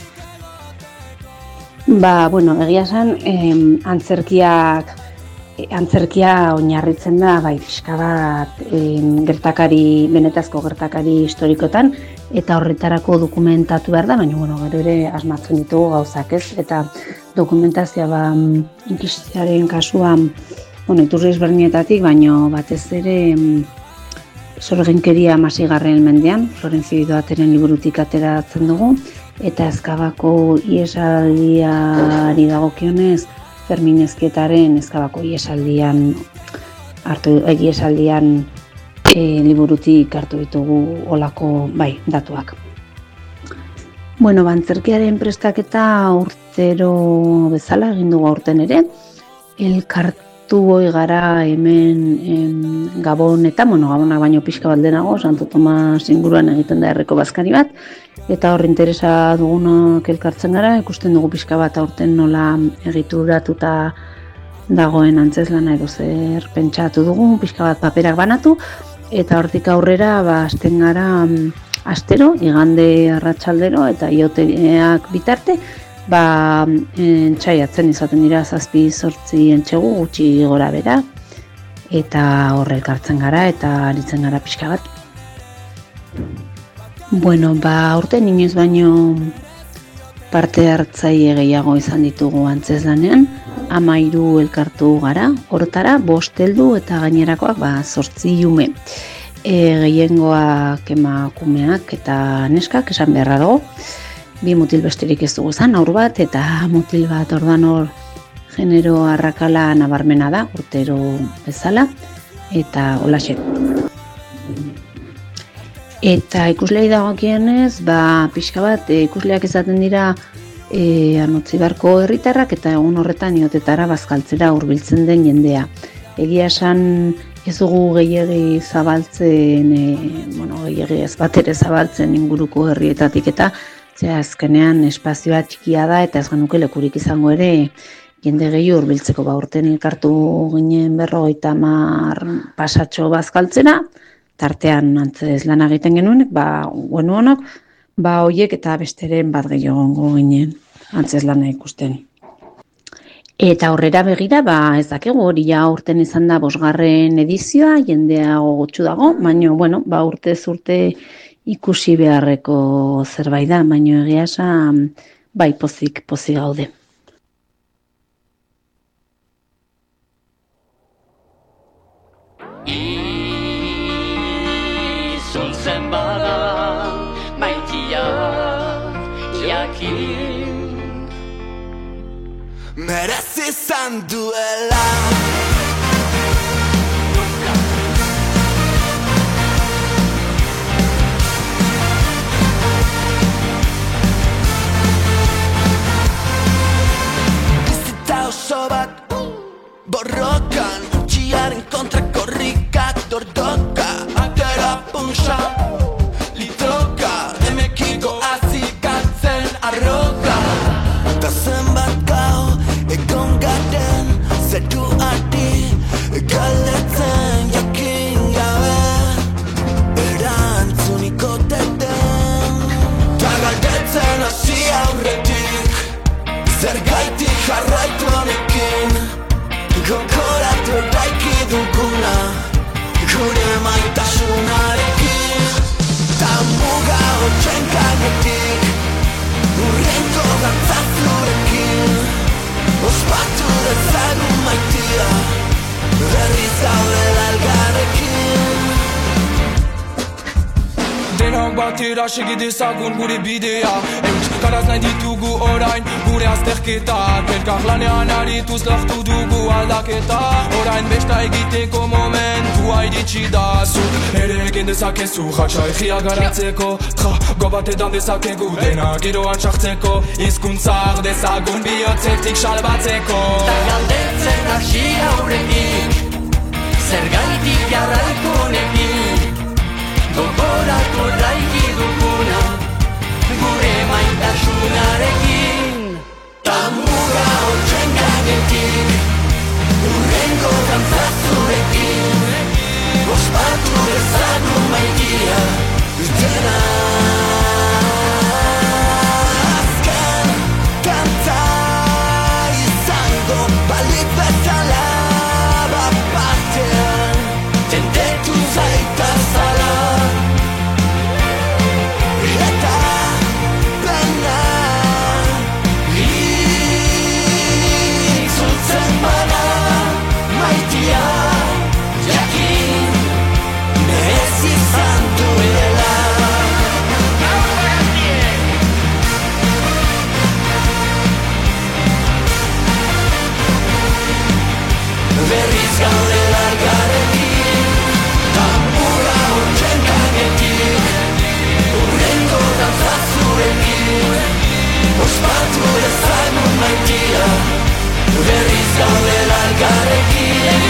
Ba, bueno, egia esan, eh, antzerkiak, eh, antzerkia oinarritzen da, bai, pixka bat eh, gertakari, benetazko gertakari historikotan, eta horretarako dokumentatu behar da, baina, bueno, gero ere asmatzen ditugu gauzak, ez? Eta dokumentazioa, ba, inkisizioaren kasuan, bueno, iturri ezberdinetatik, baina batez ere Sorginkeria hamaseigarren mendean, Florencio Idoateren liburutik ateratzen dugu, eta Ezkabako iesaldiari dagokionez, Fermin Ezkietaren Ezkabako iesaldian hartu iesaldian e, liburutik hartu ditugu olako bai datuak. Bueno, antzerkiaren prestaketa urtero bezala egin dugu aurten ere, elkartu boi gara hemen em, Gabon eta, bueno, Gabonak baino pixka bat denago, Santo Tomas inguruan egiten da herriko bazkari bat, eta hor interesa dugunak elkartzen gara, ikusten dugu pixka bat aurten nola egituratuta dagoen antzeslana edo zer pentsatu dugu, pixka bat paperak banatu, eta hortik aurrera ba, hasten gara astero, igande arratsaldero eta ioteak bitarte, ba, entxaiatzen izaten dira zazpi zortzi entxegu gutxi gora bera, eta horre elkartzen gara eta aritzen gara pixka bat. Bueno, ba, urten inoiz baino parte hartzaile gehiago izan ditugu antzeslanean, hamairu elkartu gara, hortara bost heldu eta gainerakoak ba, zortzi ume. E, gehiengoak emakumeak eta neskak esan beharra dago, bi mutil besterik ez dugu zan, aur bat eta mutil bat, ordan hor genero arrakala nabarmena da, urtero bezala, eta holaxe. Eta ikuslei dagokienez, ba, pixka bat, e, ikusleak izaten dira e, Anotzibarko herritarrak eta egun horretan iotetara bazkaltzera hurbiltzen den jendea. Egia esan ez dugu gehiegi zabaltzen, e, bueno, gehiegi ez bat ere zabaltzen inguruko herrietatik eta Zea, azkenean espazioa txikia da eta ez genuke lekurik izango ere jende gehiago hurbiltzeko ba urten elkartu ginen berrogeita hamar pasatxo bazkaltzera, tartean antzez lan egiten genuen, ba genuenok, ba hoiek eta besteren bat gehiago ginen antzez lana ikusten. Eta aurrera begira, ba ez dakigu hori ja urten izan da bosgarren edizioa, jendea gogotsu dago, baina bueno, ba urtez urte ikusi beharreko zerbait da, baina egia esan bai pozik pozik gaude. Izuntzen bada maitia jakin merezi izan duela. Oso bat borrokan utxiaren kontra korrikak dordoka atera punxa litroka emekiko azikatzen arroka eta zenbat gau egon garen zeru arti galetzen jakin gabe erantzuniko teten ta galdetzen hasi aurretik zergaitik jarraitu honekin gogoratu eraiki duguna gure maitasunarekin ta muga hotxen gainetik urrengo gantzazurekin ospatu dezagun maitia berriz gaudela elgarrekin. Denok batera segi dezagun gure bidea Euskaraz nahi ditugu orain gure azterketak Elkar lanean arituz lortu dugu aldaketa Orain besta egiteko momentua iritsi da Zuk ere egin dezakezu Jatsa egia garatzeko Trago bat edan dezakegu Dena giroan txartzeko Hizkuntzar dezagun bihotzetik salbatzeko Ta galdetzen hasi aurretik Zergaitik jarraitu honekin Gogoratu eraiki duguna gure maitasunarekin ta muga hotxen gainetik urrengo gantzazurekin ospatu dezagun maitia dena azken kanta izango balik bezala bapatean tentetu zaitazala Eta pena berriz gaude elkarrekin, tambura hortzen gainetik, urrengo dantzazuekin, ospatu dezagun maitira, berriz gaude elkarrekin.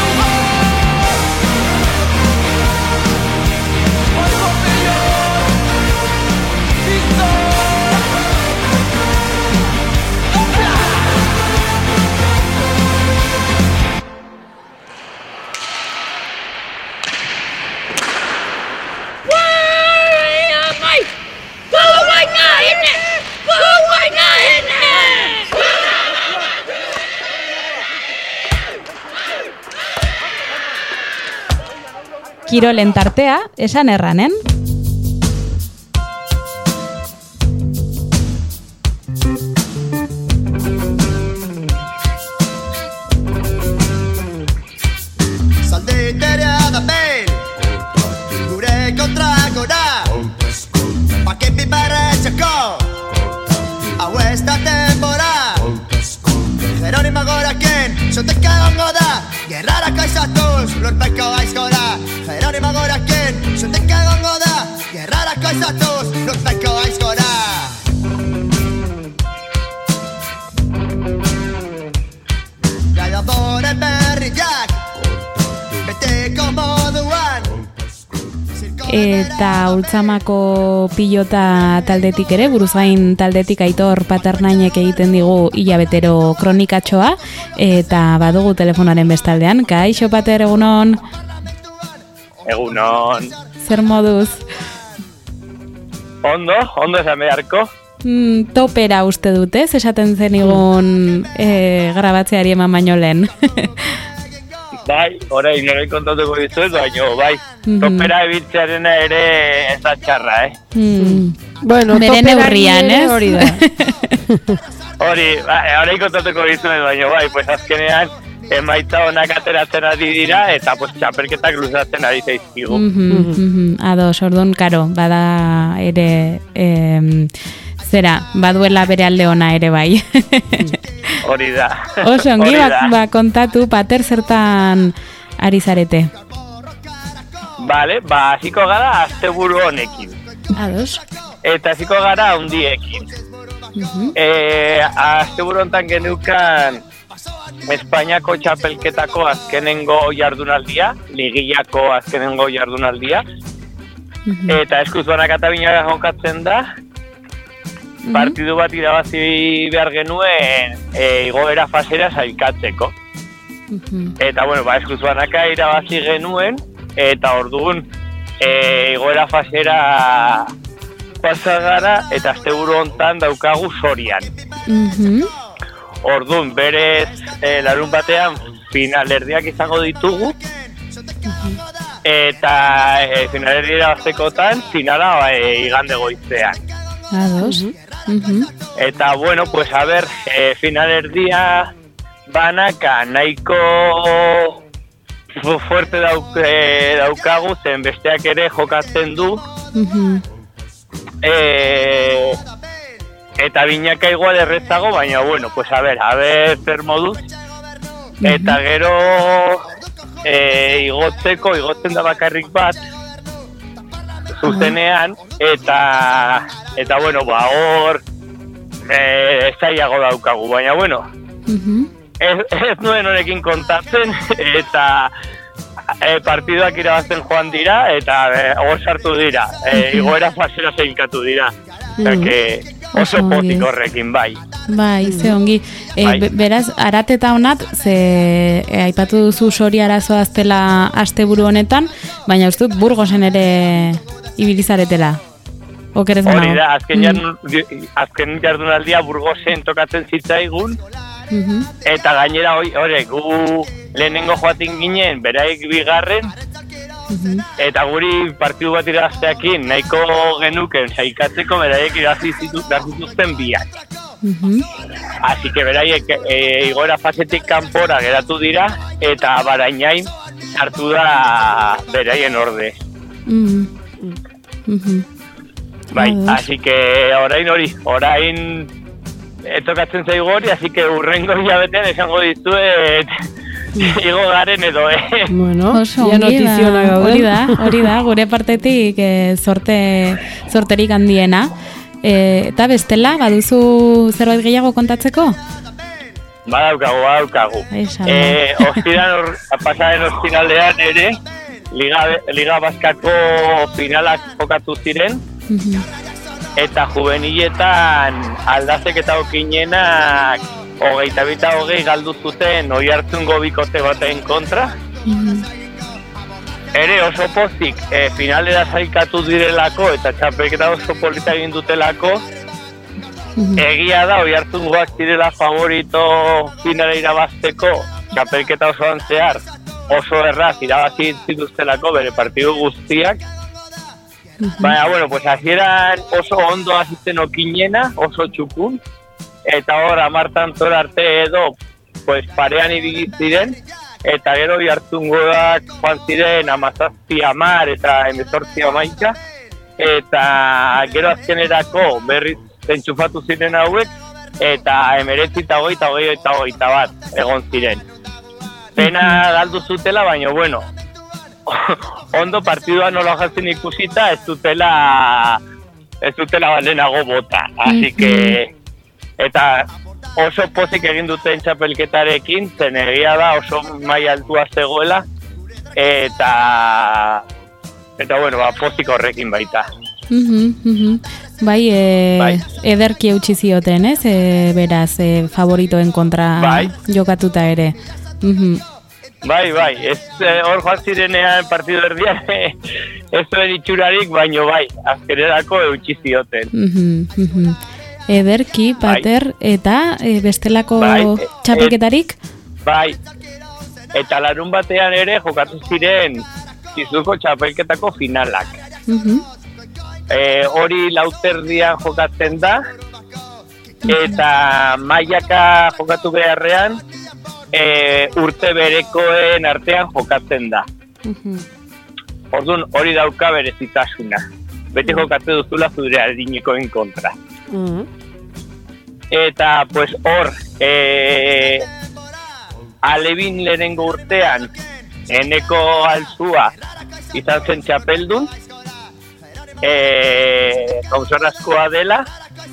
Kirolen tartea, esan erranen. Zalditerea da behin, gure kontrako da, paket piparretxeko, hau ez da denbora, Jeronimo gorakin, zuteka egongo da, gerrarako izatuz, lurpeko aizko da, Jeronimo gorakin, zuteka egongo da, gerrarako izatuz, lurpeko aizko da. Gaiadore berriak, beteko moduan, Eta Ultzamako pilota taldetik ere, Buruzgain taldetik Aitor Paternainek egiten digu hilabetero kronikatxoa, eta badugu telefonaren bestaldean. Kaixo Pater, egunon? Egunon. Zer moduz? Ondo, ondo esan beharko. Mm, topera uste dute, esaten zenigun e, grabatzeari eman baino lehen. Bai, orain nire kontatuko dizuet, baina bai, Mhm. topera ebiltzearena ere ez da txarra, eh? Mm. Bueno, Bere toperari neurrian, ere ez? hori da. Hori, bai, orain kontatuko dizuet, baina bai, pues azkenean emaitza onak ateratzen ari dira, eta pues txapelketak luzatzen ari zaizkigu. Mhm, mhm. Ados, orduan, karo, bada ere, em, zera, baduela bere alde ona ere bai. Hori da. Oso, ongi Hori ba, da. ba, kontatu, Pater, zertan ari zarete? Vale, ba, hasiko gara asteburu honekin. Ados. Eta hasiko gara hundiekin. Mhm. E, asteburu hontan genukan Espainiako txapelketako azkenengo jardunaldia, ligillako azkenengo jardunaldia, eta eskuz banakata binaga jokatzen da, partidu bat irabazi behar genuen e, igoera fasera sailkatzeko. Eta, bueno, ba, eskuz banaka irabazi genuen, eta orduan e, igoera fasera pasa gara, eta asteburu hontan daukagu Sorian. Mhm. Orduan, berez e, larun batean finalerdiak izango ditugu, eta e, finalerdi irabaztekotan finala e, igande goizean. Ados. Mhm. Eta, bueno, pues a ver, e, finalerdia banaka nahiko fu- fuerte dauk, e, daukagu, zen besteak ere jokatzen du, Mhm. e, eta binaka igual errezago, baina, bueno, pues a ver, a ver zer moduz. Eta gero e, igotzeko, igotzen da bakarrik bat, zuzenean, eta, eta bueno, ba, hor, e, zailago daukagu, baina, bueno, Mhm. ez, ez nuen honekin kontatzen, eta e, partiduak irabazten joan dira, eta e, hor sartu dira, e, igoera fasera zeilkatu dira, eta que oso Oso ongi. pozik horrekin, bai. Bai, ze ongi. E, Bai. be- beraz, arat eta honat, ze e, aipatu duzu Sori arazoa aztela asteburu honetan, baina uste dut Burgosen ere ibilizaretela. Okerez Hori banago. da, azken, jardun, azken jardunaldia Burgosen tokatzen zitzaigun, Mhm. eta gainera hori, hori, gu lehenengo joatin ginen, beraik bigarren, Mhm. eta guri partidu bat irabazteakin nahiko genuken saikatzeko beraiek irabazi zitu- behar zituzten biak. Mhm. Así que beraiek e, igoera fasetik kanpora geratu dira, eta Barainain sartu da beraien orde. Mhm. Mhm. Bai, Ados. así que orain hori, orain etokatzen zaigu hori, así que urrengo hilabetean esango dizuet igo garen edo, eh? Bueno, Oso ja ongi notizionak da, gaude. hori da, hori da, gure partetik eh, sorte, sorterik handiena. E, eta bestela, baduzu zerbait gehiago kontatzeko? Badaukagu, badaukagu. Esan da. Eh, ostiran, or, pasaren ostiraldean ere, Liga, Liga Baskako finalak jokatu ziren, Mhm. eta juveniletan aldazek eta okinenak hogeita bita hogei galdu zuten Oiartzungo bikote baten kontra. Mhm. Ere oso pozik e, finalera zailkatu direlako eta txapelketa oso polita egin dutelako. Mhm. Egia da Oiartzungoak zirela favorito finala irabazteko txapelketa osoan zehar oso erraz irabazi zituztelako bere partidu guztiak. Baina, bueno, pues hasieran oso ondo hasiten okinena, oso txukun, eta hor amartan tora arte edo pues parean ibili ziren, eta gero Oiartzungoak joan ziren amazazpi amar eta emezortzi amaika, eta gero azkenerako berriz entxufatu ziren hauek, eta emeretzi eta hogei eta hogei eta hogeita bat egon ziren. Pena galdu zutela, baina bueno, ondo partidua nola jartzen ikusita ez dutela ez dutela balenago bota, así que eta oso pozik egin duten txapelketarekin, zen egia da oso maila altua zegoela eta eta bueno, ba, pozik horrekin baita. Mhm, mhm. Bai, e, Bai. ederki eutxi zioten, ez? E, beraz, e, favoritoen kontra Bai. jokatuta ere. Mhm. Bai, bai, ez eh, hor joan zirenean partidu erdian ez zuen itxurarik, baino bai, azkenerako eutxi zioten. Mhm, mhm. Ederki, pater, eta e, bestelako Bai, e- txapelketarik? Bai, eta larun batean ere jokatu ziren Kizuko txapelketako finalak. Mhm. E, hori lauterdian jokatzen da, eta mailaka jokatu beharrean e, urte berekoen artean jokatzen da. Mhm. Orduan hori dauka berezitasuna. Beti jokatu duzula zure adinekoen kontra. Mhm. Eta pues hor e, alebin lehenengo urtean eneko alzua izan zen txapeldun, e, gauzarrazkoa dela,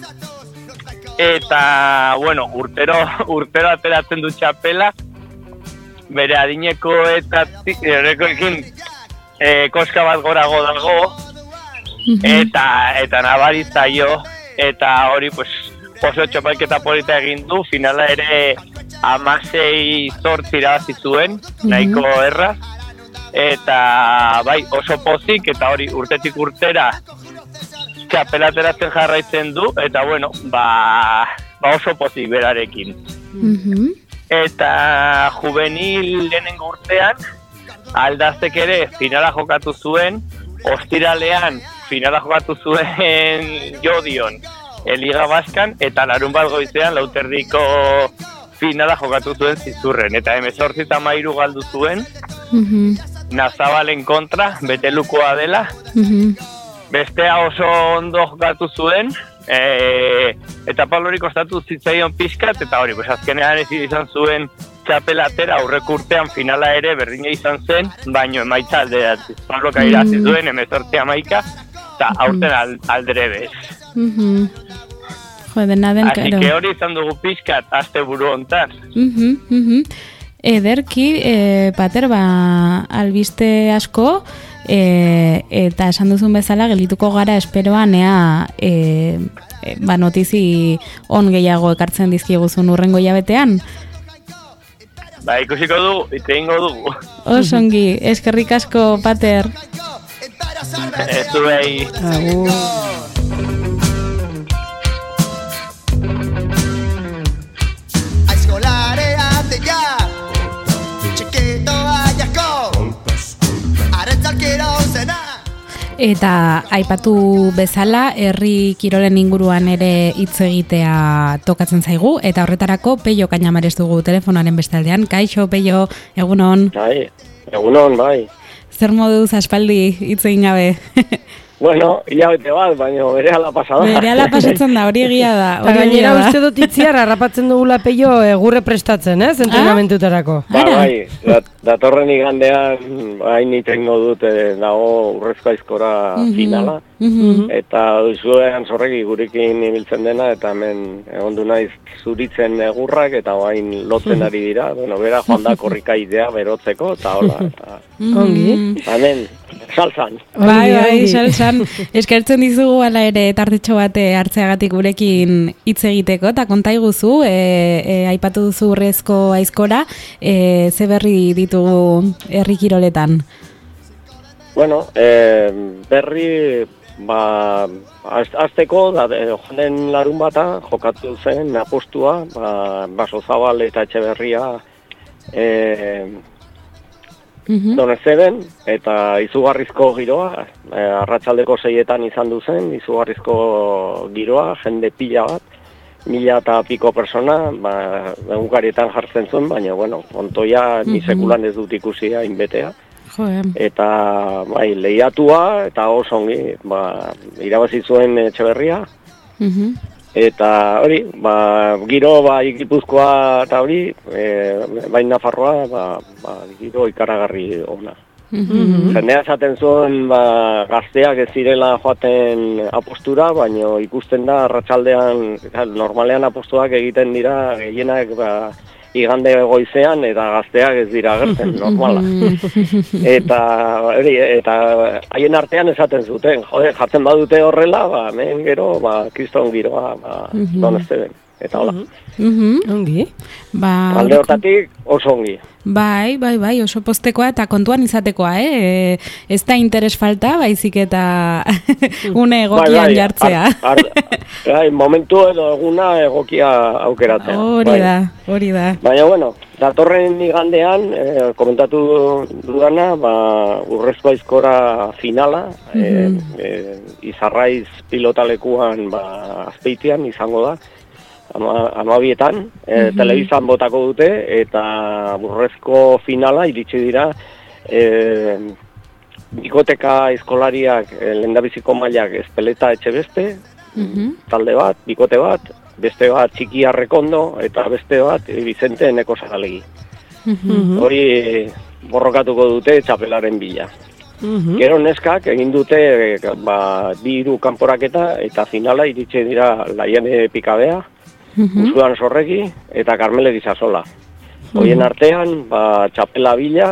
eta bueno, urtero, urtero ateratzen du txapela, bere adineko eta erekoekin e, koska bat gorago dago, eta eta nabari zaio, eta hori pues oso txapelketa polita egin du, finala ere amasei zortzi irabazi zuen, nahiko erraz, eta bai oso pozik, eta hori urtetik urtera txapelateratzen jarraitzen du, eta bueno, ba, ba oso pozik berarekin. Mhm. Eta juvenil lehenengo urtean, aldaztek ere finala jokatu zuen, ostiralean finala jokatu zuen Jodion, Liga Baskan, eta larun bat goizean lauterdiko finala jokatu zuen Zizurren, eta hemezortzi eta hamairu galdu zuen, Mhm. Nazabalen kontra, betelukoa dela, Mhm. bestea oso ondo jokatu zuen, e, eta Pablori kostatu zitzaion pixkat, eta hori, pues azkenean ezin izan zuen txapelatera, aurreko urtean finala ere berdina izan zen, baino emaitza alderatziz. Pablo irabazi zuen, hemezortzi hamaika, eta aurten al, aldrebez. Mhm. Jo, dena den, Así karo. que hori izan dugu pixkat, aste buru hontan. Mhm, mhm. Ederki, e, pater, ba, albiste asko, e, eta esan duzun bezala, geldituko gara esperoan, ea, e, e, ba, notizi on gehiago ekartzen dizkiguzun urrengo jabetean. Ba, ikusiko du, ite ingo dugu. Osongi, eskerrik asko, pater. Ez zuei. Agur. Aizkolareate ja Txikito aiako Aretzalkiro zena Eta aipatu bezala, herri kirolen inguruan ere hitz egitea tokatzen zaigu, eta horretarako Peio Kañamares dugu telefonaren bestaldean. Kaixo, Peio, egunon. Bai, egunon, bai. Zer moduz aspaldi hitz egin gabe? Bueno, hilabete bat, baina berehala pasada. Berehala pasatzen da, hori egia da. Eta gainera uste dut itziar, harrapatzen dugula peio egurre prestatzen, ez? Entrenamentutarako. Ba, bai, dat, datorren igandean, hain itengo dut, eh, dago urrezko aizkora Mhm. finala. Mhm. Eta zuean zorreki gurekin ibiltzen dena, eta hemen egondu naiz zuritzen egurrak, eta hain lotzen ari dira. Bueno, bera joan da korrikaidea berotzeko, eta hola. Eta, Ongi. hemen, salzan. Bai, bai, salsan. Eskertzen dizugu ala ere tartetxo bate hartzeagatik gurekin hitz egiteko, eta konta iguzu, e, e, aipatu duzu urrezko aizkora, e, ze berri ditugu herri kiroletan? Bueno, eh, berri, ba, az, azteko, da, joan larun bata, jokatu zen apostua, ba, Baso Zabal eta Etxeberria eh, Donezeben, eta izugarrizko giroa, eh, arratsaldeko seietan izan du zen, izugarrizko giroa, jende pila bat, mila eta piko persona, ba, egunkarietan jartzen zuen, baina, bueno, ontoia ni sekulan ez dut ikusi hainbetea. Eta, bai, lehiatua, eta oso ongi, ba, irabazi zuen Etxeberria, eta hori, ba, giro, ba, Gipuzkoa eta hori, e, bai Nafarroa, ba, ba, giro ikaragarri ona. Jendea esaten zuen, ba, gazteak ez zirela joaten apostura, baina ikusten da arratsaldean, normalean apostuak egiten dira, gehienak, ba, igande goizean eta gazteak ez dira agertzen, normala. Eta hori, eta haien artean esaten zuten, jode, jatzen badute horrela, ba, hemen gero, ba, kriston giroa, ba, Donezeben. Eta hola. Ongi. Ba, alde hortatik oso ongi. Bai, bai, bai, oso postekoa eta kontuan izatekoa, eh? Ez da interes falta, baizik eta une egokian jartzea. Ar, ar, bai, momentu edo eguna egokia aukeratzea. Hori da, hori da. Baina, bueno, datorren igandean, eh, komentatu dudana, ba, urrezko aizkora finala, eh, eh, Izarraiz pilotalekuan, ba, Azpeitian izango da, ama, amabietan, e, telebizan botako dute, eta burrezko finala iritsi dira e, bikoteka eskolariak, e, lehendabiziko mailak Ezpeleta Etxebeste, talde bat, bikote bat, beste bat Txiki Arrekondo, eta beste bat Bizente Eneko Zagalegi. Hori borrokatuko dute txapelaren bila. Gero neskak egin dute ba, bi hiru kanporaketa, eta finala iritsi dira Laiane Pikabea, Usuan Sorregi eta Karmele Gizasola. Horien artean, ba, txapela bila,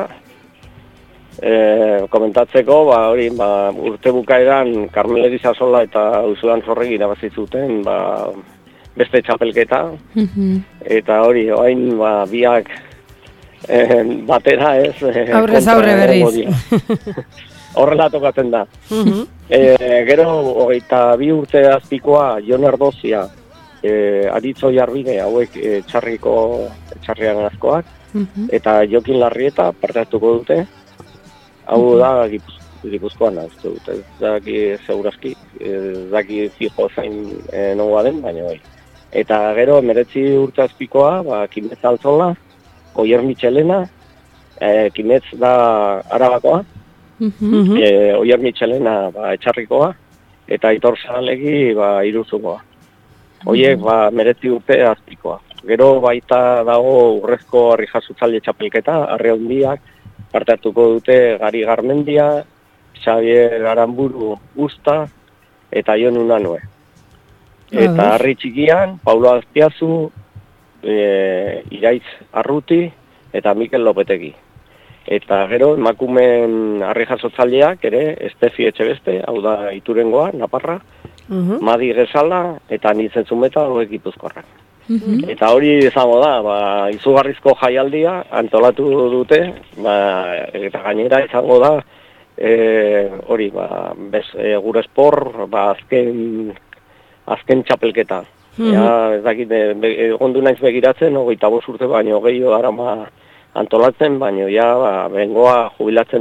e, komentatzeko, ba, hori, ba, urte bukaeran Karmele Gizasola eta Usuan Sorregi irabazi zuten, ba, beste txapelketa, eta hori, orain ba, biak e, batera ez... E, aurrez aurre berriz. Horrela tokatzen da. e, gero, hogeita bi urte azpikoa, Jon Erdozia, E, Aritzo Jarbide hauek e, txarriko txarrian askoak, eta Jokin Larrieta parte hartuko dute. Hau da Gipuz, Gipuzkoana, uste dute. Ez daki segurazki, ez daki fijo zain e, nogoa den, baina bai. Eta gero emeretzi urte azpikoa, ba, Kimetz Altzola, Oier Mitxelena, e, Kimetz da Arabakoa, e, Oier Mitxelena ba, etxarrikoa, eta Aitor Zagalegi ba, Iruzukoa. Hoiek, ba, meretzi urte azpikoa. Gero baita dago urrezko harri jasotzaile txapelketa, harri handiak, parte hartuko dute Gari Garmendia, Xavier Aramburu Usta, eta Jon Unanue. Eta harri txikian, Paulo Azpiazu, e, Iraitz Arruti, eta Mikel Lopetegi. Eta gero, emakumen harri jasotzaileak ere, Estefi Etxebeste, hau da Iturengoa, Naparra, Uh-huh. Madi Gesala eta Nitzen Zumeta hauek Gipuzkoarrak. Uh-huh. Eta hori izango da, ba, izugarrizko jaialdia antolatu dute, ba, eta gainera izango da, e, hori, ba, bez, e, gure espor, ba, azken, azken txapelketa. Uh-huh. Ja, ez dakit, egondu naiz begiratzen, hogeita bost urte baino gehiago arama antolatzen, baino ja, ba, bengoa jubilatzen da.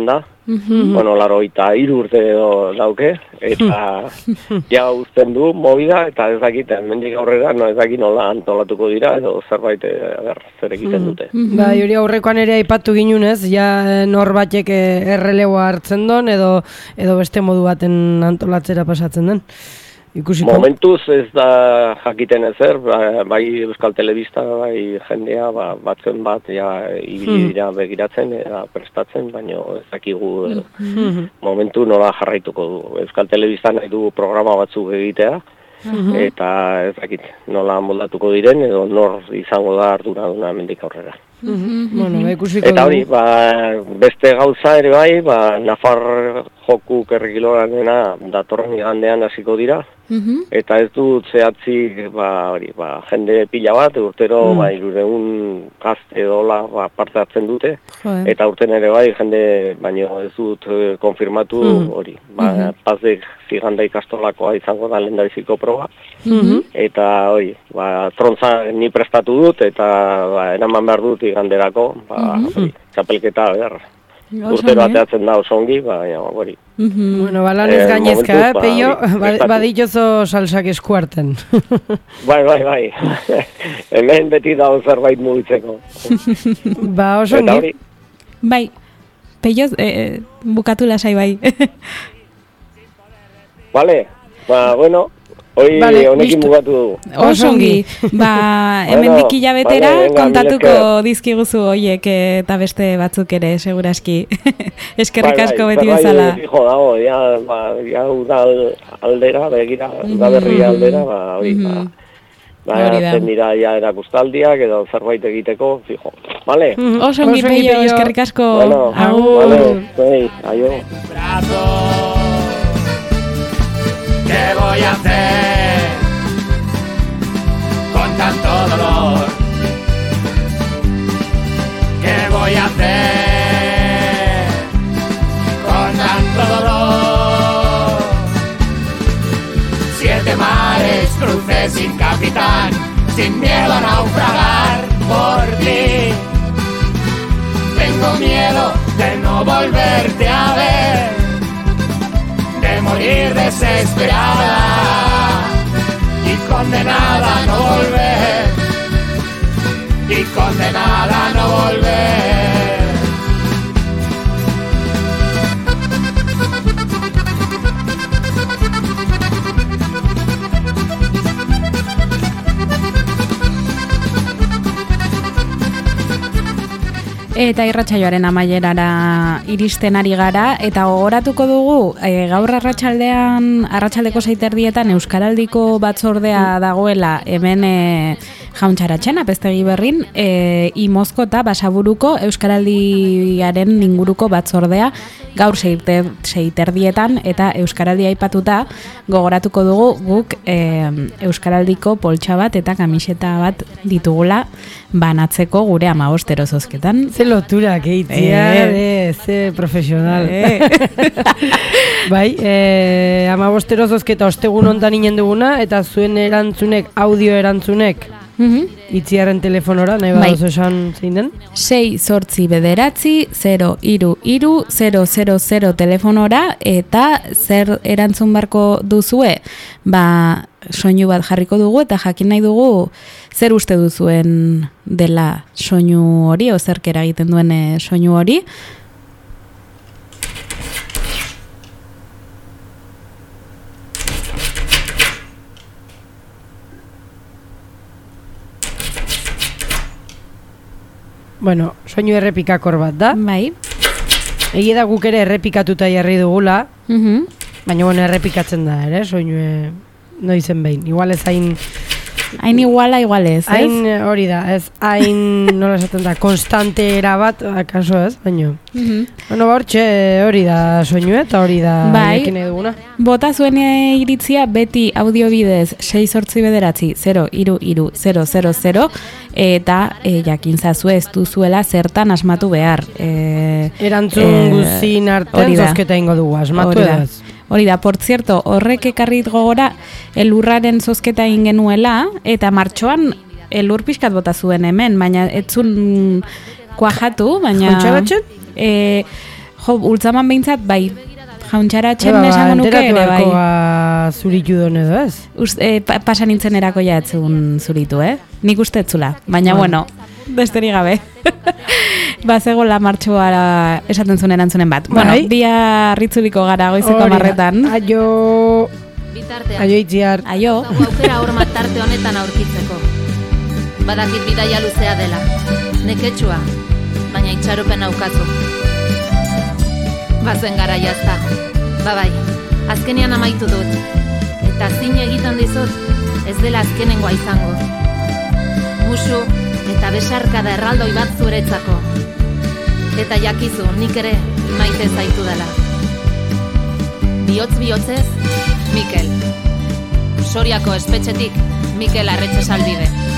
Mm-hmm. Bueno, laro eta hiru urte edo dauke, eta ja uzten du movida, eta ez dakit, mendik aurrera, no ez dakit nola antolatuko dira, edo zerbait, ber, zer egiten dute. Mm-hmm. Ba, hori aurrekoan ere aipatu ginunez, ja norbatek errelegoa hartzen don, edo, edo beste modu baten antolatzera pasatzen den. Ikusiko. Momentuz ez da jakiten ezer, bai Euskal Telebista, bai jendea, ba, batzen bat, ja, ibili dira begiratzen, eta prestatzen, baina ez dakigu mm-hmm. momentu nola jarraituko du. Euskal Telebista nahi du programa batzuk egitea, mm-hmm. eta ez dakit nola moldatuko diren, edo nor izango da arduraduna mendik aurrera. Mm-hmm. Bueno, ba, ikusiko eta hori, ba, beste gauza ere bai, ba, Nafar joku kerrikiloranena datorren igandean hasiko dira, mm-hmm. eta ez dut zehatzik, ba, hori, ba, jende pila bat, urtero, mm. ba, irureun gazte dola, ba, parte hartzen dute, Joder. Eta urten ere bai, jende, baino ez dut eh, konfirmatu, mm. hori, ba, mm-hmm. pazek ziganda ikastolakoa izango da lehendabiziko proba, mm-hmm. eta hori, ba, trontza ni prestatu dut, eta ba, eraman behar dut iganderako, ba, mm-hmm. hori, txapelketa, behar. Urtero ateatzen da oso ongi, ba, ja, hori. Mm-hmm. Bueno, balan ez gainezka, eh, Peio, baditzozo salsak eskuarten. Bai, bai, bai. Hemen beti da zerbait mugitzeko. Ba, oso ongi. Bai, Peio, eh, bukatu lasai bai. Vale, ba, bueno. Hoi, vale, honekin mugatu dugu. Osongi, ba, hemen bueno, dikila betera vale, venga, kontatuko dizkiguzu hoiek eta beste batzuk ere, seguraski. Eskerrik asko beti bezala. Bai, fijo dago, ja, ba, ja udal aldera, begira, udaberri aldera, ba, hori, ba, ba, zen dira ja erakustaldiak edo zerbait egiteko, fijo. Vale? Osongi, Peio, eskerrik asko. Bueno, vale, bai, aio. ¿Qué voy a hacer con tanto dolor? ¿Qué voy a hacer con tanto dolor? Siete mares crucé sin capitán, sin miedo a naufragar por ti. Tengo miedo de no volverte a ver, de morir desesperada y condenada a no volver, y condenada a no volver. Eta irratsaioaren amaierara iristen ari gara, eta gogoratuko dugu e, gaur arratsaldean, arratsaldeko seiterdietan Euskaraldiko batzordea dagoela hemen e, Jauntxaratzen, Apeztegi berrin, e, Imozkota Basaburuko Euskaraldiaren inguruko batzordea gaur seiter, seiterdietan, eta Euskaraldia aipatuta gogoratuko dugu guk e, Euskaraldiko poltsa bat eta kamiseta bat ditugula banatzeko gure amabostero zozketan. Ze lotura, keitzia, eh. ze profesional. Eh. Bai, eh, amabostero zozketa ostegun ontan inen duguna, eta zuen erantzunek, audio erantzunek, mm-hmm. itziarren telefonora, nahi bat oso esan zein den? sei zortzi bederatzi, zero iru iru, zero zero zero telefonora, eta zer erantzun barko duzue, ba, soinu bat jarriko dugu, eta jakin nahi dugu zer uste duzuen dela soinu hori, o zerk eragiten duen soinu hori. Bueno, soinu errepikakor bat da. Bai. Egia da guk ere errepikatuta jarri dugula, mm-hmm. baina bueno, errepikatzen da ere, soinu noizen behin. Igual ez hain... Hain iguala, igual ez, ez? Hain hori da, ez, hain, nola esaten da, konstante erabat, akaso ez, baino. Mm-hmm. Bueno, ba, hortxe hori da soinu eta hori da bai, ekin eduguna. Bota zuen iritzia beti audio bidez sei zortzi bederatzi, zero iru iru, zero zero zero, eta e, jakin zazue ez duzuela zertan asmatu behar. E, Erantzun e, guzin artean zozketa ingo dugu, asmatu edaz. Hori da, por cierto, horrek ekarrit gogora elurraren zozketa ingenuela, eta martxoan elur pixkat bota zuen hemen, baina etzun kuajatu, baina... Jontxaratzen? E, Jo, ultzaman behintzat, bai, jauntxara txen Eba, esango nuke enteratu ere, bai. beharko zuritu don edo ez? Ust, e, pa, pasan nintzen erako jaetzun zuritu, eh? Nik ustetzula, baina Bai. bueno, besterik gabe. Ba, zegoela martxoa esaten zuen erantzunen bat. Bai. Bueno, bia ritzuliko gara goizeko Hori da. marretan. Aio... Bitartean. Aio itziar. Aio. Dago aukera hormat tarte honetan aurkitzeko. Badakit bidaia luzea dela. Neketsua, baina itxaropen aukazu. Bazen gara jazta. Ba bai, azkenean amaitu dut. Eta zin egiten dizut, ez dela azkenengoa izango. Musu eta besarkada erraldoi bat zuretzako. Eta jakizu, nik ere maite zaitu dela. Bihotz bihotzez, Mikel. Soriako espetxetik, Mikel Arretxe Salbide.